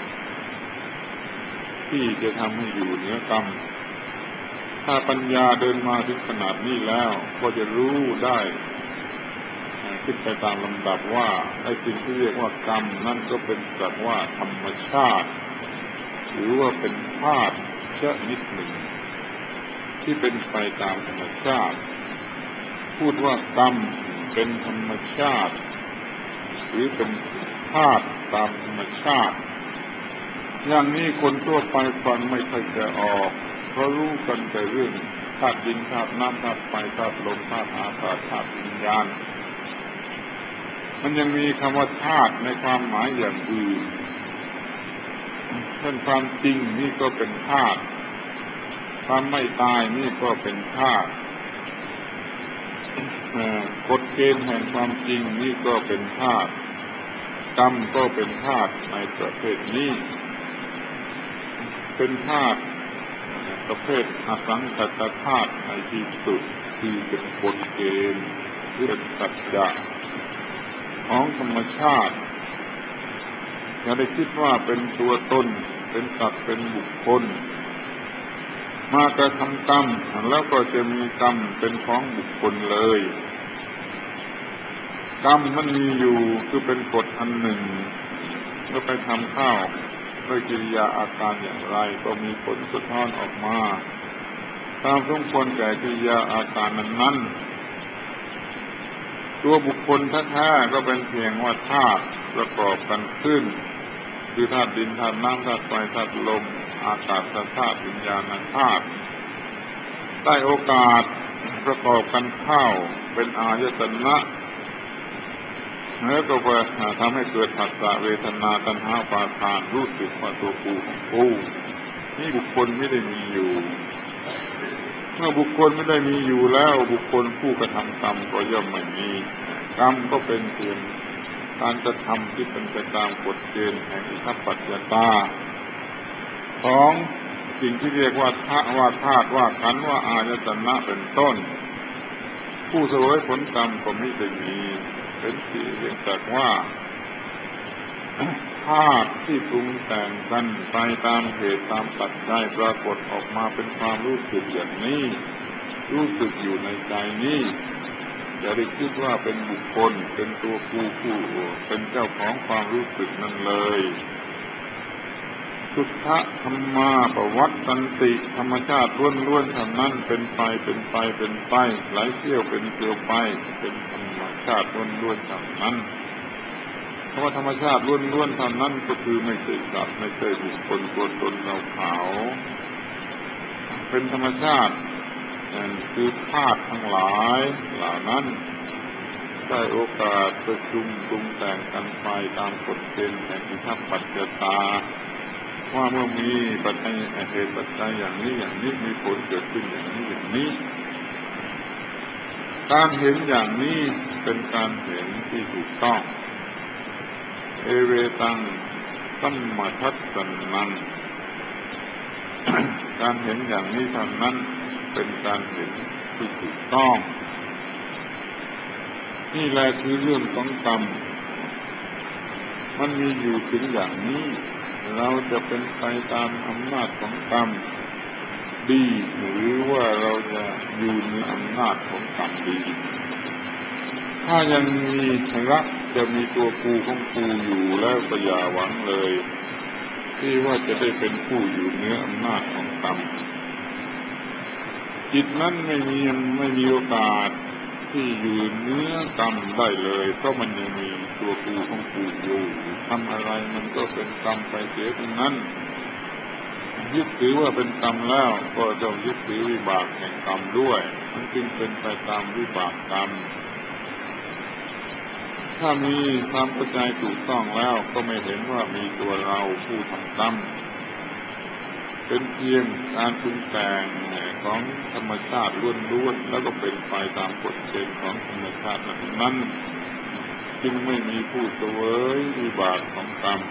ที่จะทำให้อยู่เหนือกรรมถ้าปัญญาเดินมาถึงขนาดนี้แล้วก็จะรู้ได้ขึ้นไปตามลำดับว่าไอ้สิ่งที่เรียกว่ากรรมนั่นก็เป็นสักว่าธรรมชาติหรือว่าเป็นธาตุชนิดหนึ่งที่เป็นไปตามธรรมชาติพูดว่ากรรมเป็นธรรมชาติหรือเป็นธาตุตามธรรมชาติอย่างนี้คนทั่วไปฟังไม่ค่อยจะออกเพราะรู้กันแต่เรื่องธาตุดินธาตุน้ำธาตุไฟธาตุลมธาตุอากาศธาตุวิญญาณมันยังมีคำว่าธาตุในความหมายอย่างอื่นเช่นความจริงนี่ก็เป็นธาตุความไม่ตายนี่ก็เป็นธาตุกฎเกณฑ์แห่งความจริงนี่ก็เป็นธาตุกรรมก็เป็นธาตุในประเภทนี้เป็นธาตุประเภทอสังขตธาตุในที่สุดคือเป็นกฎเกณฑ์หรือเป็นสัจจะของธรรมชาติอย่าได้คิดว่าเป็นตัวตนเป็นสัตว์เป็นบุคคลมากระทำกรรมแล้วก็จะมีกรรมเป็นของบุคคลเลยกรรมมันมีอยู่คือเป็นกฎอันหนึ่งเมื่อไปทำข้าวด้วยกิริยาอาการอย่างไรก็มีผลสะท้อนออกมาตามสมควรแก่กิริยาอาการนั้นๆตัวบุคคลแท้ๆก็เป็นเพียงว่าธาตุประกอบกันขึ้นคือธาตุดินธาตุน้ำธาตุไฟธาตุลมอากาศธาตุวิญญาณธาตุได้โอกาสประกอบกันเข้าเป็นอายตนะแล้วก็ไปทำให้เกิดผัสสะเวทนาตัณหาอุปาทานรู้สึกว่าตัวกูของกูนี่บุคคลไม่ได้มีอยู่เมื่อบุคคลไม่ได้มีอยู่แล้วบุคคลผู้กระทำกรรมก็ย่อมไม่มีกรรมก็เป็นเพียงการกระทำที่เป็นไปตามกฎเกณฑ์แห่งอิทธิปัจจตาของสิ่งที่เรียกว่าธาตุว่าธาตุว่าขันธ์ว่าอายตนะเป็นต้นผู้เสวยผลกรรมก็ไม่ได้มีเป็นที่เรียกแต่ว่าธาตุที่ปรุงแต่งกันไปตามเหตุตามปัจจัยปรากฏออกมาเป็นความรู้สึกอย่างนี้รู้สึกอยู่ในใจนี้อย่าได้คิดว่าเป็นบุคคลเป็นตัวผู้ผู้เป็นเจ้าของความรู้สึกนั้นเลยสุทธะธรรมาปวัตตันติธรรมชาติล้วนๆเท่านั้นเป็นไปเป็นไปเป็นไปไหลเที่ยวเป็นเที่ยวไปเป็นธรรมชาติล้วนๆเท่านั้นเพราะว่าธรรมชาติล้วนๆเท่านั้นก็คือไม่ใช่สัตว์ไม่ใช่บุคคลตัวตนเราเขาเป็นธรรมชาติคือธาตุทั้งหลายเหล่านั้นได้โอกาสประชุมปรุงแต่งกันไปตามกฎเกณฑ์แห่งอิทธิปัจจตาว่าเมื่อมีปัจจัยเหตุปัจจัยอย่างนี้อย่างนี้มีผลเกิดขึ้นอย่างนี้อย่างนี้การเห็นอย่างนี้เป็นการเห็นที่ถูกต้องเอเวตังสัมมาทัสสนังการเห็นอย่างนี้เท่านั้นเป็นการเห็นที่ถูกต้องนี่แหละคือเรื่องของกรรมมันมีอยู่ถึงอย่างนี้เราจะเป็นไปตามอำนาจของกรรมดีหรือว่าเราจะอยู่ในอำนาจของกรรมดีถ้ายังมีรักจะมีตัวกูของกูอยู่แล้วก็อย่าหวังเลยที่ว่าจะได้เป็นผู้อยู่เหนืออำนาจของกรรมจิตนั้นไม่มีไม่มีโอกาสที่อยู่เหนือกรรมได้เลยเพราะมันยังมีตัวกูของกูอยู่ทำอะไรมันก็เป็นกรรมไปเสียทั้งนั้นยึดถือว่าเป็นกรรมแล้วก็ต้องยึดถือวิบากแห่งกรรมด้วยมันจึงเป็นไปตามวิบากกรรมถ้ามีความเข้าใจถูกต้องแล้วก็ไม่เห็นว่ามีตัวเราผู้ทำกรรมเป็นเพียงการปรุงแต่งของธรรมชาติล้วนๆแล้วก็เป็นไปตามกฎเกณฑ์ของธรรมชาตินั้นๆจึงไม่มีผู้เสวยวิบากของกรรม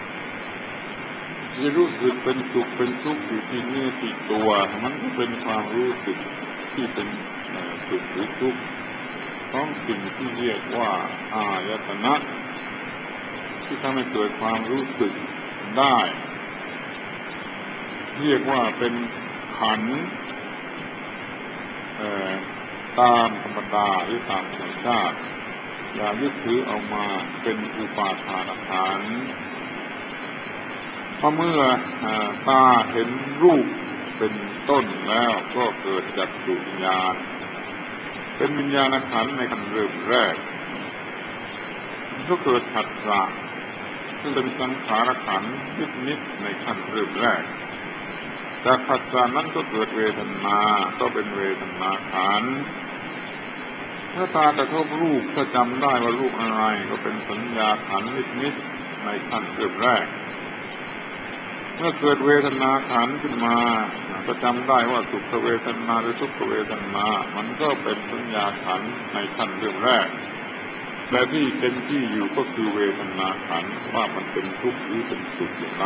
จะรู้สึกเป็นสุขเป็นทุกข์อยู่ที่เนื้อที่ตัวมันก็เป็นความรู้สึกที่เป็นสุขหรือทุกข์ของสิ่งที่เรียกว่าอายตนะที่ทำให้เกิดความรู้สึกได้เรียกว่าเป็นขันธ์ตามธรรมดาหรือตามธรรมชาติอย่ายึดถือเอามาเป็นอุปาทานขันธ์เพราะเมื่อตาเห็นรูปเป็นต้นแล้วก็เกิดจักขุวิญญาณเป็นวิญญาณขันธ์ในขั้นเริ่มแรกก็เกิดผัสสะซึ่งเป็นสังขารขันธ์นิดๆในขั้นเริ่มแรกจากผัสสะนั้นก็เกิดเวทนาก็เป็นเวทนาขันธ์ถ้าตากระทบรูปก็จำได้ว่ารูปอะไรก็เป็นสัญญาขันธ์นิดๆในขั้นเริ่มแรกเมื่อเกิดเวทนาขันธ์ขึ้นมาก็จำได้ว่าสุขเวทนาหรือทุกขเวทนามันก็เป็นสัญญาขันธ์ในขั้นเริ่มแรกแต่ที่เป็นที่อยู่ก็คือเวทนาขันธ์ว่ามันเป็นทุกข์หรือเป็นสุขอย่างไร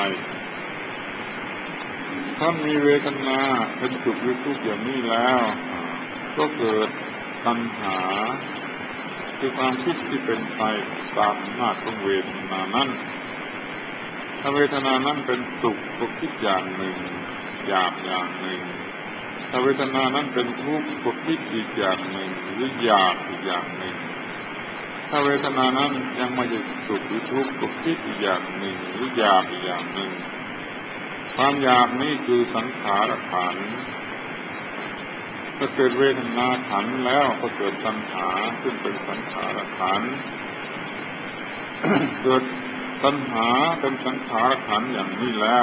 ถ้ามีเวทนาเป็นสุขหรือทุกข์อย่างนี้แล้วก็เกิดตัณหาคือความคิดที่เป็นไปตามอำนาจของเวทนานั้นถ้าเวทนานั้นเป็นสุขก็คิดอย่างหนึ่งอยากอย่างหนึ่งถ้าเวทนานั้นเป็นทุกข์ก็คิดอีกอย่างหนึ่งหรืออยากอีกอย่างหนึ่งถ้าเวทนานั้นยังไม่จะสุขหรือทุกข์ก็คิดอีกอย่างหนึ่งหรืออยากอีกอย่างหนึ่งความอยากนี้คือสังขารขันธ์ถ้าเกิดเวทนาขันธ์แล้วก็เกิดตัณหาซึ่งเป็นสังขารขันธ์ เกิดตัณหาเป็นสังขารขันธ์อย่างนี้แล้ว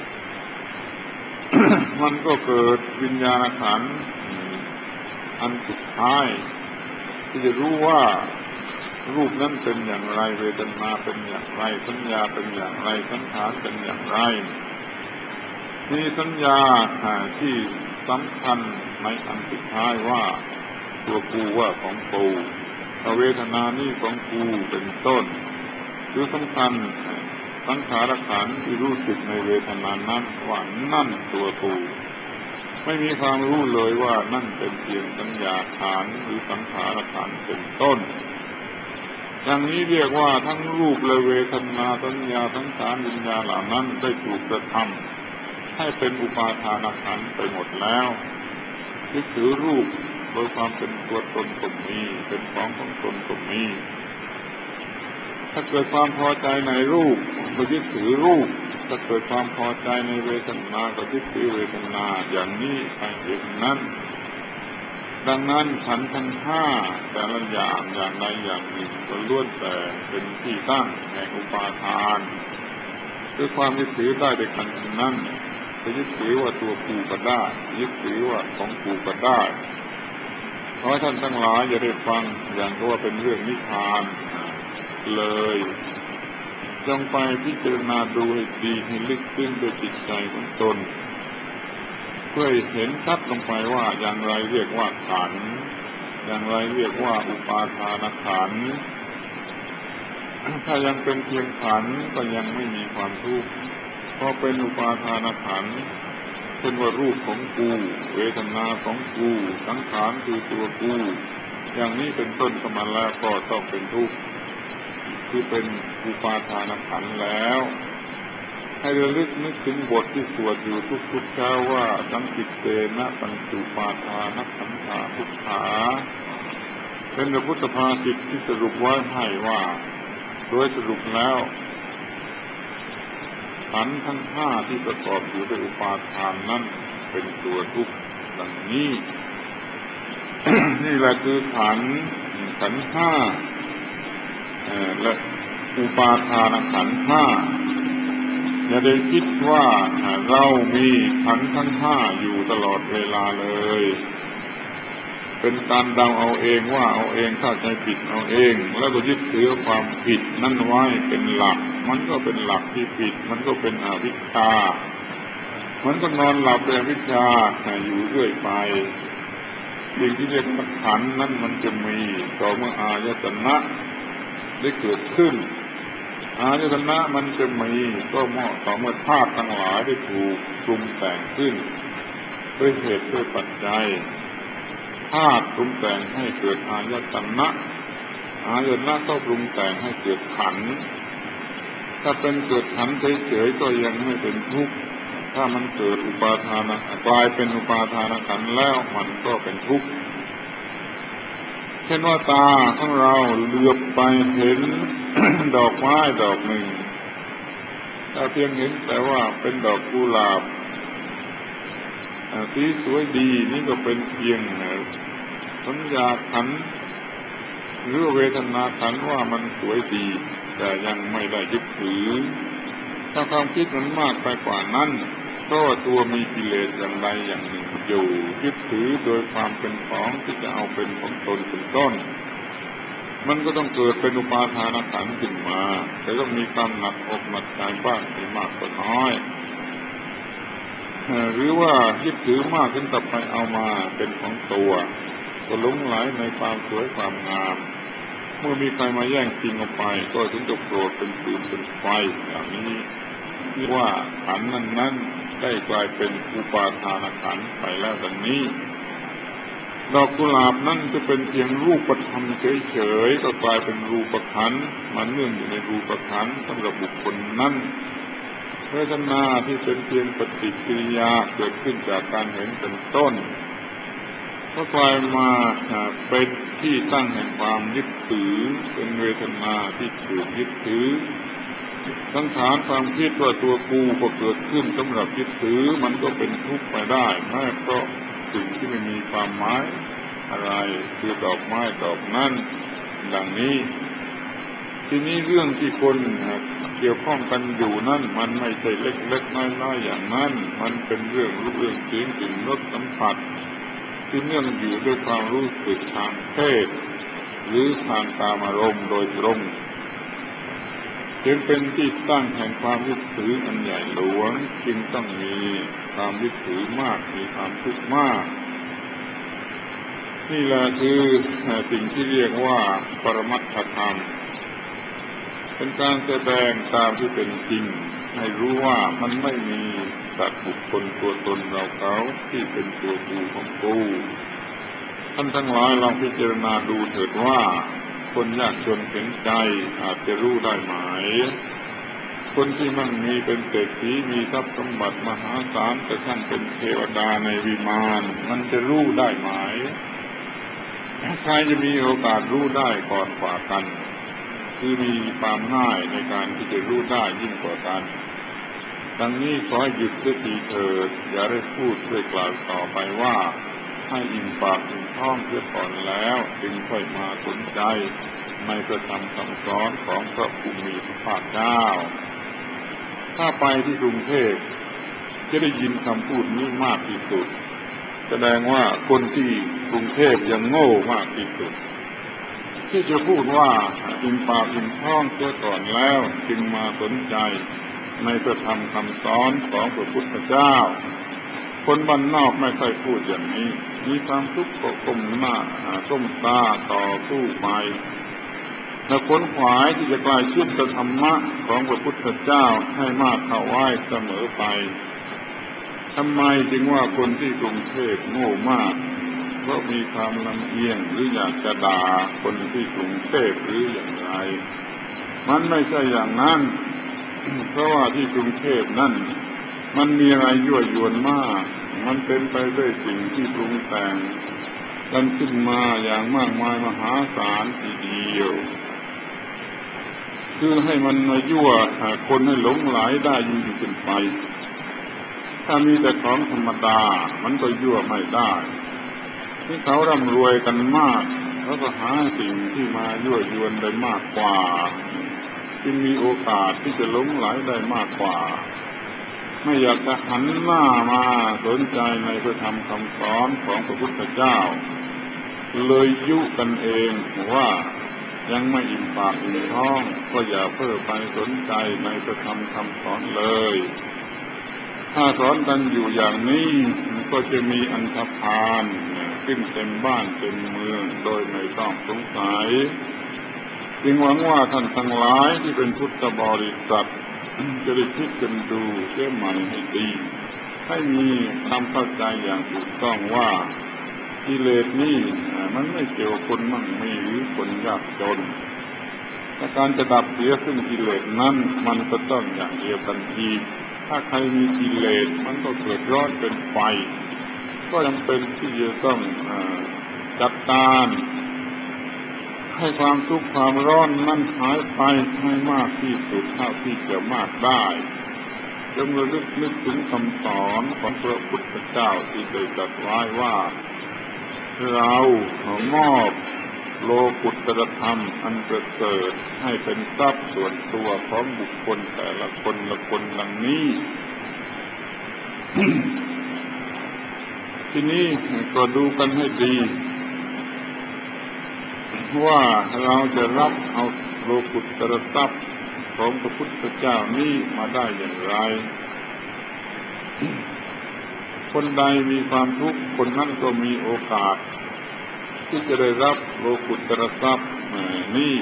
มันก็เกิดวิญญาณขันธ์อันสุดท้ายที่จะรู้ว่ารูปนั้นเป็นอย่างไรเวทนาเป็นอย่างไรสัญญาเป็นอย่างไรสังขารเป็นอย่างไรมีสัญญาที่สำคัญในอันสุดท้ายว่าตัวกูว่าของกูเวทนานี่ของกูเป็นต้นคือสำคัญสังขารขันธ์ที่รู้สึกในเวทนานั้นว่านั่นตัวกูไม่มีความรู้เลยว่านั่นเป็นเพียงสัญญาขันธ์หรือสังขารขันธ์เป็นต้นอย่างนี้เรียกว่าทั้งรูปและเวทนาสัญญาสังขารวิญญาณเหล่านั้นได้ถูกกระทำให้เป็นอุปาทานขันธ์ไปหมดแล้วยึดถือรูปโดยความเป็นตัวตนก็มีเป็นของของตนก็มีถ้าเกิดความพอใจในรูปก็ยึดถือรูปถ้าเกิดความพอใจในเวทนาก็ยึดถือเวทนาอย่างนี้ไปอย่างนั้นดังนั้นขันธ์ทั้งห้าแต่ละอย่างอย่างใดอย่างหนึ่งก็ล้วนแต่เป็นที่ตั้งแห่งอุปาทานคือความยึดถือได้ในขันธ์นั้นจะยึดถือว่าตัวกูก็ได้ยึดถือว่าของกูก็ได้ขอให้ท่านทั้งหลายอย่าได้ฟังอย่างก็ว่าเป็นเรื่องนิทานเลยจงไปพิจารณาดูให้ดีให้ลึกซึ้งโดยจิตใจของตนเพื่อเห็นชัดลงไปว่าอย่างไรเรียกว่าขันธ์อย่างไรเรียกว่าอุปาทานขันธ์ถ้ายังเป็นเพียงขันธ์ก็ยังไม่มีความทุกข์เพราะเป็นอุปาทานขันธ์เป็นว่ารูปของกูเวทนาของกูสังขารคือตัวกูอย่างนี้เป็นต้นเข้ามาแล้วก็ต้องเป็นทุกข์คือเป็นอุปาทานขันธ์แล้วให้ระลึกนึกถึงบทที่สวดอยู่ทุกๆเช้าว่าสังคิตเตนะปัญจุปาทานขันธาทุกขาเป็นพระพุทธภาษิตที่สรุปไว้ให้ว่าโดยสรุปแล้วขันธ์ทั้งห้าที่ประกอบอยู่ด้วยอุปาทานนั้นเป็นตัวทุกข์ดังนี้ นี่แหละคือขันธ์ขันธ์ห้าและอุปาทานขันธ์ห้าอย่าได้คิดว่าเรามีขันธ์ทั้งห้าอยู่ตลอดเวลาเลยเป็นการเดาเอาเองว่าเอาเองเข้าใจผิดเอาเองแล้วก็ยึดถือความผิดนั่นไว้เป็นหลักมันก็เป็นหลักที่ผิดมันก็เป็นอวิชชามันก็นอนหลับเป็นอวิชชาอยู่เรื่อยไปสิ่งที่เรียกว่าขันธ์นั้นมันจะมีต่อเมื่ออายตนะได้เกิดขึ้นอายตนะมันจะมีก็เหมาะต่อเมื่อธาตุทั้งหลายได้ถูกปรุงแต่งขึ้นด้วยเหตุด้วยปัจจัยธาตุปรุงแต่งให้เกิดอายตนะอายตนะก็ปรุงแต่งให้เกิดขันธ์ถ้าเป็นเกิดขันธ์เฉยๆก็ยังไม่เป็นทุกข์ถ้ามันเกิดอุปาทานกลายเป็นอุปาทานขันธ์แล้วมันก็เป็นทุกข์เช่นว่าตาของเราเหลือบไปเห็น ดอกไม้ดอกหนึ่งถ้าเพียงเห็นแต่ว่าเป็นดอกกุหลาบสีสวยดีนี่ก็เป็นเพียงสัญญาขันธ์หรือเวทนาขันธ์ว่ามันสวยดีแต่ยังไม่ได้ยึดถือถ้าความคิดมันมากไปกว่านั้นก็ตัวมีกิเลสอย่างใดอย่างหนึ่งอยู่ยึดถือโดยความเป็นของที่จะเอาเป็นของตนเป็นต้นมันก็ต้องเกิดเป็นอุปาทานขันธ์ขึ้นมาแต่ต้องมีความหนักอกหนักใจบ้างไม่มากก็น้อยหรือว่ายึดถือมากจนกลับไปเอามาเป็นของตัวก็หลงไหลในความสวยความงามเมื่อมีใครมาแย่งชิงเอาไปก็ถึงจะโกรธเป็นฟืนเป็นไฟอย่างนี้เรียกว่าขันธ์นั้นๆได้กลายเป็นอุปาทานขันธ์ไปแล้วดังนี้ดอกกุหลาบนั่นจะเป็นเพียงรูปธรรมเฉยๆก็กลายเป็นรูปขันธ์มันเนื่องอยู่ในรูปขันธ์สำหรับบุคคลนั้นเวทนาที่เป็นเพียงปฏิกิริยาเกิดขึ้นจากการเห็นเป็นต้นก็กลายมาเป็นที่ตั้งแห่งความยึดถือเป็นเวทนาที่ถูกยึดถือสังขารความคิดว่าตัวกูก็เกิดขึ้นสำหรับยึดถือมันก็เป็นทุกข์ไปได้แม้เพราะสิ่งที่ไม่มีความหมายอะไรคือดอกไม้ดอกนั้นดังนี้ทีนี้เรื่องที่คนเกี่ยวข้องกันอยู่นั่นมันไม่ใช่เล็กๆน้อยๆอย่างนั้นมันเป็นเรื่องรูปเรื่องเสียงกลิ่นรสสัมผัสที่เนื่องอยู่ด้วยความรู้สึกทางเพศหรือทางกามารมณ์โดยตรงจึงเป็นที่ตั้งแห่งความยึดถืออันใหญ่หลวงจึงต้องมีความยึดถือมากมีความทุกข์มากนี่แหละคือสิ่งที่เรียกว่าปรมัตถธรรมเป็นการแสดงตามที่เป็นจริงให้รู้ว่ามันไม่มีสัตว์บุคคลตัวตนเราเขาที่เป็นตัวกูของกูท่านทั้งหลายลองพิจารณาดูเถิดว่าคนยากจนเข็ญใจอาจจะรู้ได้ไหมคนที่มั่งมีเป็นเศรษฐีมีทรัพย์สมบัติมหาศาลกระทั่งเป็นเทวดาในวิมานมันจะรู้ได้ไหมใครจะมีโอกาสรู้ได้ก่อนกว่ากันคือมีความง่ายในการที่จะรู้ได้ยิ่งกว่ากันดังนี้ขอให้หยุดเสียทีเถิดอย่าได้พูดด้วยกล่าวต่อไปว่าให้อิ่มปากอิ่มท้องเสียก่อนแล้วจึงค่อยมาสนใจในพระธรรมคำสอนของพระผู้มีพระภาคเจ้าถ้าไปที่กรุงเทพจะได้ยินคำพูดนี้มากที่สุดแสดงว่าคนที่กรุงเทพยังโง่มากที่สุดที่จะพูดว่าอิ่มปากอิ่มท้องเสียก่อนแล้วจึงมาสนใจในพระธรรมคำสอนของพระพุทธเจ้าคนบ้านนอกไม่ค่อยพูดอย่างนี้มีความทุกข์ก็ก้มหน้าก้มตาต่อสู้ไปและขวนขวายที่จะกลายชิดกับธรรมะของพระพุทธเจ้าให้มากเข้าไว้เสมอไปทำไมจึงว่าคนที่กรุงเทพโง่มากเพราะมีความลำเอียงหรืออยากจะด่าคนที่กรุงเทพหรืออย่างไรมันไม่ใช่อย่างนั้น เพราะว่าที่กรุงเทพนั่นมันมีอะไรยั่วยวนมากมันเป็นไปด้วยสิ่งที่ปรุงแต่งกันขึ้นมาอย่างมากมายมหาศาลทีเดียวคือให้มันมายั่วคนให้หลงไหลได้ยิ่งขึ้นไปถ้ามีแต่ของธรรมดามันก็ยั่วไม่ได้ที่เขาร่ำรวยกันมากแล้วก็หาสิ่งที่มายั่วยวนได้มากกว่าจึงมีโอกาสที่จะหลงไหลได้มากกว่าไม่อยากจะหันหน้ามาสนใจในพระธรรมคำสอนของพระพุทธเจ้าเลยยุกันเองว่ายังไม่อิ่มปากอิ่มท้องก็อย่าเพิ่งไปสนใจในพระธรรมคำสอนเลยถ้าสอนกันอยู่อย่างนี้ก็จะมีอันธพาลขึ้นเต็มบ้านเต็มเมืองโดยไม่ต้องสงสัยจึงหวังว่าท่านทั้งหลายที่เป็นพุทธบริษัทจะได้คิดกันดูเชื่อใหม่ให้ดีให้มีความเข้าใจอย่างถูกต้องว่ากิเลสนี่มันไม่เกี่ยวกับคนมั่งมีหรือคนยากจนแต่การจะดับเสียซึ่งกิเลสนั้นมันก็ต้องอย่างเดียวกันอีกถ้าใครมีกิเลสมันก็เกิดร้อนเป็นไฟก็จำเป็นที่จะต้องจัดการให้ความทุกข์ความร้อนนั้นหายไปให้มากที่สุดเท่าที่จะมากได้จงระลึกนึกถึงคำสอนของพระพุทธเจ้าที่ได้ตรัสไว้ว่าเรามอบโลกุตตรธรรมอันประเสริฐให้เป็นทรัพย์ส่วนตัวของบุคคลแต่ละคนละคนดังนี้ ทีนี้ก็ดูกันให้ดีว่าเราจะรับเอาโลกุตตรทรัพย์ของพระพุทธเจ้านี้มาได้อย่างไรคนใดมีความทุกข์คนนั้นก็มีโอกาสที่จะได้รับโลกุตตรทรัพย์นี้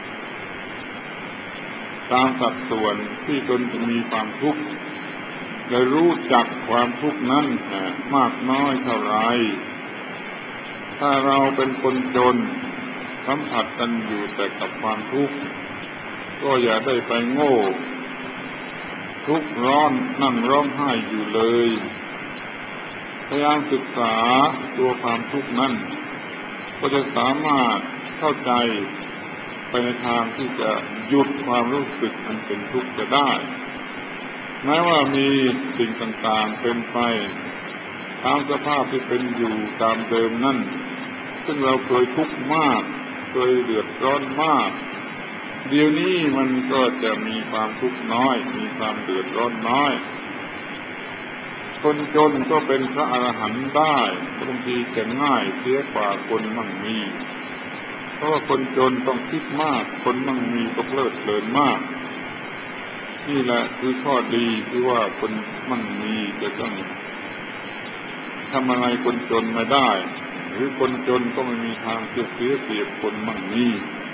ตามสัดส่วนที่ตนจะมีความทุกข์และรู้จักความทุกข์นั้นมากน้อยเท่าไรถ้าเราเป็นคนจนสัมผัสกันอยู่แต่กับความทุกข์ก็อย่าได้ไปโง่ทุกข์ร้อนนั่งร้องไห้อยู่เลยพยายามศึกษาตัวความทุกข์นั้นก็จะสามารถเข้าใจไปในทางที่จะหยุดความรู้สึกอันเป็นทุกข์จะได้แม้ว่ามีสิ่งต่างๆเป็นไปตามสภาพที่เป็นอยู่ตามเดิมนั่นซึ่งเราเคยทุกข์มากเคยเดือดร้อนมากเดี๋ยวนี้มันก็จะมีความทุกข์น้อยมีความเดือดร้อนน้อยคนจนก็เป็นพระอรหันต์ได้บางทีจะง่ายเสียกว่าคนมั่งมีเพราะว่าคนจนต้องคิดมากคนมั่งมีก็เพลิดเพลินมากนี่แหละคือข้อดีที่ว่าคนมั่งมีจะต้องทำอะไรคนจนไม่ได้หรือคนจนก็ไม่มีทางจะเสียเปรียบคนมั่งมี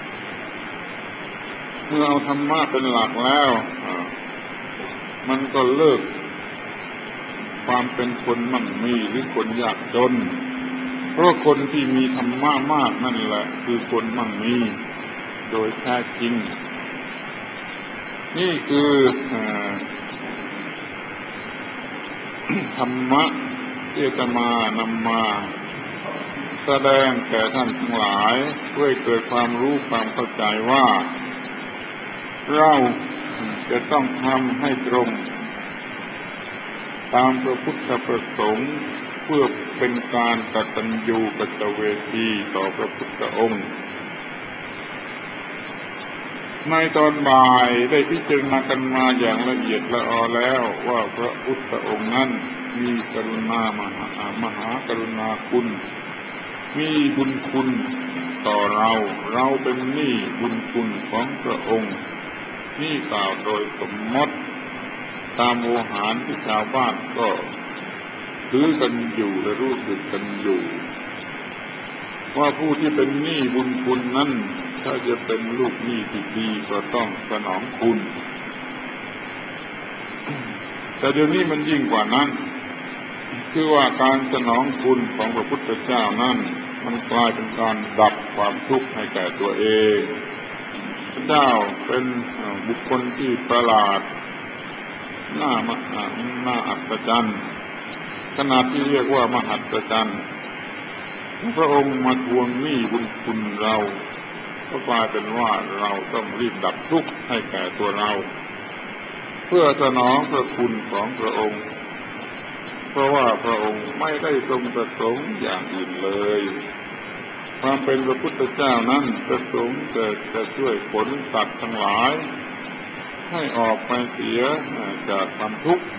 เมื่อเอาธรรมะเป็นหลักแล้วมันก็เลิกความเป็นคนมั่งมีหรือคนยากจนเพราะคนที่มีธรรมะมากนั่นแหละคือคนมั่งมีโดยแท้จริงนี่คือธรรมะที่จะมานำมาแสดงแก่ท่านทั้งหลายเพื่อเกิดความรู้ความเข้าใจว่าเราจะต้องทำให้ตรงตามพระพุทธประสงค์เพื่อเป็นการกตัญญูกตเวทีต่อพระพุทธองค์ในตอนบ่ายได้พิจารณากันมาอย่างละเอียดละออแล้วว่าพระพุทธองค์นั้นมีกรุณามหามหากรุณาคุณมีบุญคุณต่อเราเราเป็นหนี้บุญคุณของพระองค์นี่กล่าวโดยสมมติตามโวหารที่ชาวบ้านก็ถือกันอยู่และรู้สึกกันอยู่ว่าผู้ที่เป็นหนี้บุญคุณนั้นถ้าจะเป็นลูกหนี้ที่ดีก็ต้องสนองคุณแต่เดี๋ยวนี้มันยิ่งกว่านั้นคือว่าการสนองคุณของพระพุทธเจ้านั้นมันกลายเป็นการดับความทุกข์ให้แก่ตัวเองพระเจ้าเป็นบุคคลที่ประหลาดน่ามน่าอัศจรรย์ขนาดที่เรียกว่ามหัศจรรย์พระองค์มาทวงหนี้บุญคุณเราก็กลายเป็นว่าเราต้องรีบดับทุกข์ให้แก่ตัวเราเพื่อสนองพระคุณของพระองค์เพราะว่าพระองค์ไม่ได้ทรงประสงค์อย่างอื่นเลยความเป็นพระพุทธเจ้านั้นประสงค์แต่จะช่วยขนสัตว์ทั้งหลายให้ออกไปเสียจากความทุกข์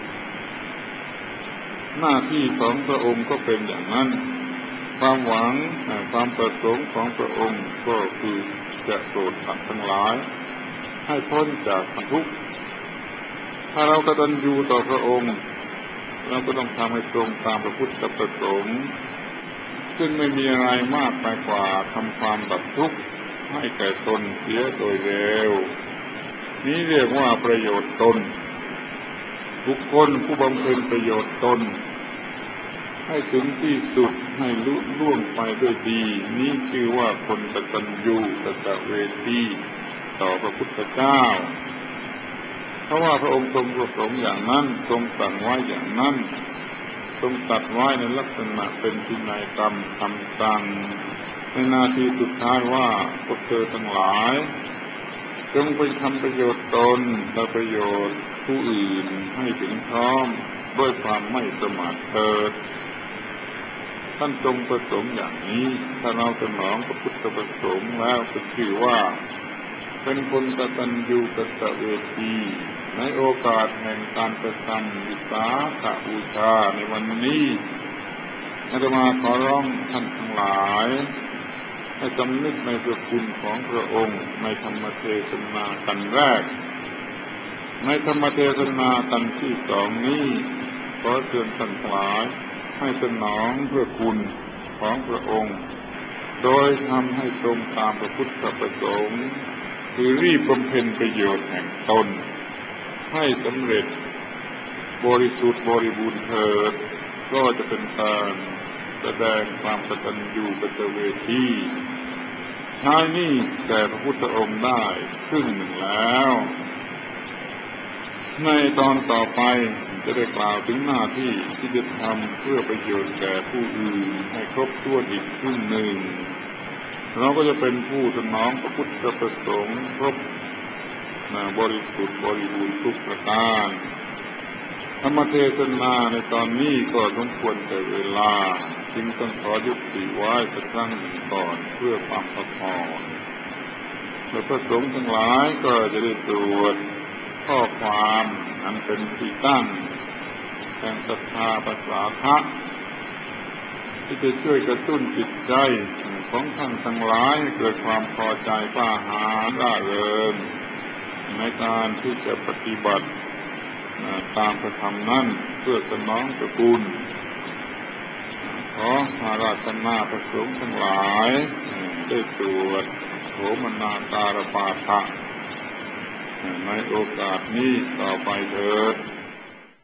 หน้าที่ของพระองค์ก็เป็นอย่างนั้นความหวังความประสงค์ของพระองค์ก็คือจะโปรดสัตว์ทั้งหลายให้พ้นจากความทุกข์ถ้าเรากตัญญูต่อพระองค์เราก็ต้องทำให้ตรงตามพระพุทธประสงค์ซึ่งไม่มีอะไรมากไปกว่าทำความดับทุกข์ให้แก่ตนเสียโดยเร็วนี้เรียกว่าประโยชน์ตนบุคคลผู้บำเพ็ญประโยชน์ตนให้ถึงที่สุดให้ลุล่วงไปด้วยดีนี้ชื่อว่าคนกตัญญูกตเวทีต่อพระพุทธเจ้าเพราะว่าพระองค์ทรงประสงค์อย่างนั้นทรงสั่งไว้อย่างนั้นทรงตรัสไว้ในลักษณะเป็นพินัยกรรมคำสั่งในนาทีสุดท้ายว่าพวกเธอทั้งหลายจงไปทำประโยชน์ตนและประโยชน์ผู้อื่นให้ถึงพร้อมด้วยความไม่ประมาทเถิดท่านทรงประสงค์อย่างนี้ถ้าเราสนองพระพุทธประสงค์แล้วก็ชื่อว่าเป็นคนกตัญญูกตเวทีในโอกาสแห่งการประทำวิสาขบูชาในวันนี้อาตมาขอร้องท่านทั้งหลายให้สำนึกในพระคุณของพระองค์ในธรรมเทศนากันแรกในธรรมเทศนากันที่สองนี้ขอเชิญท่านทั้งหลายให้สนองพระคุณของพระองค์โดยทำให้ตรงตามพระพุทธประสงค์คือรีบบำเพ็ญประโยชน์แห่งตนให้สำเร็จบริสุทธิ์บริบูรณ์เถิดก็จะเป็นการแสดงความกตัญญูกตเวทีท้ายนี้แต่พระพุทธองค์ได้ครึ่งหนึ่งแล้วในตอนต่อไปจะได้กล่าวถึงหน้าที่ที่จะทำเพื่อประโยชน์แก่ผู้อื่นให้ครบถ้วนอีกครึ่งหนึ่งเราก็จะเป็นผู้สนองพระพุทธประสงค์ครบบริสุทธิ์บริบูรณ์ทุกประการธรรมเทศนาในตอนนี้ก็สมควรแก่เวลาจึงต้องขอยุติไว้สักครั้งหนึ่งก่อนเพื่อความพอพอแล้วพระสงฆ์ทั้งหลายก็จะได้ตรวจข้อความอันเป็นที่ตั้งแห่งศรัทธาภาษาทะที่จะช่วยกระตุ้นจิตใจของท่านทั้งหลายให้เกิดความพอใจกล้าหาญร่าเริงในการที่จะปฏิบัติตามพระธรรมนั้นเพื่อสนองพระคุณขออาราธนาพระสงฆ์ทั้งหลายได้สวดโสมนาการปาฐะในโอกาสนี้ต่อไปเถิด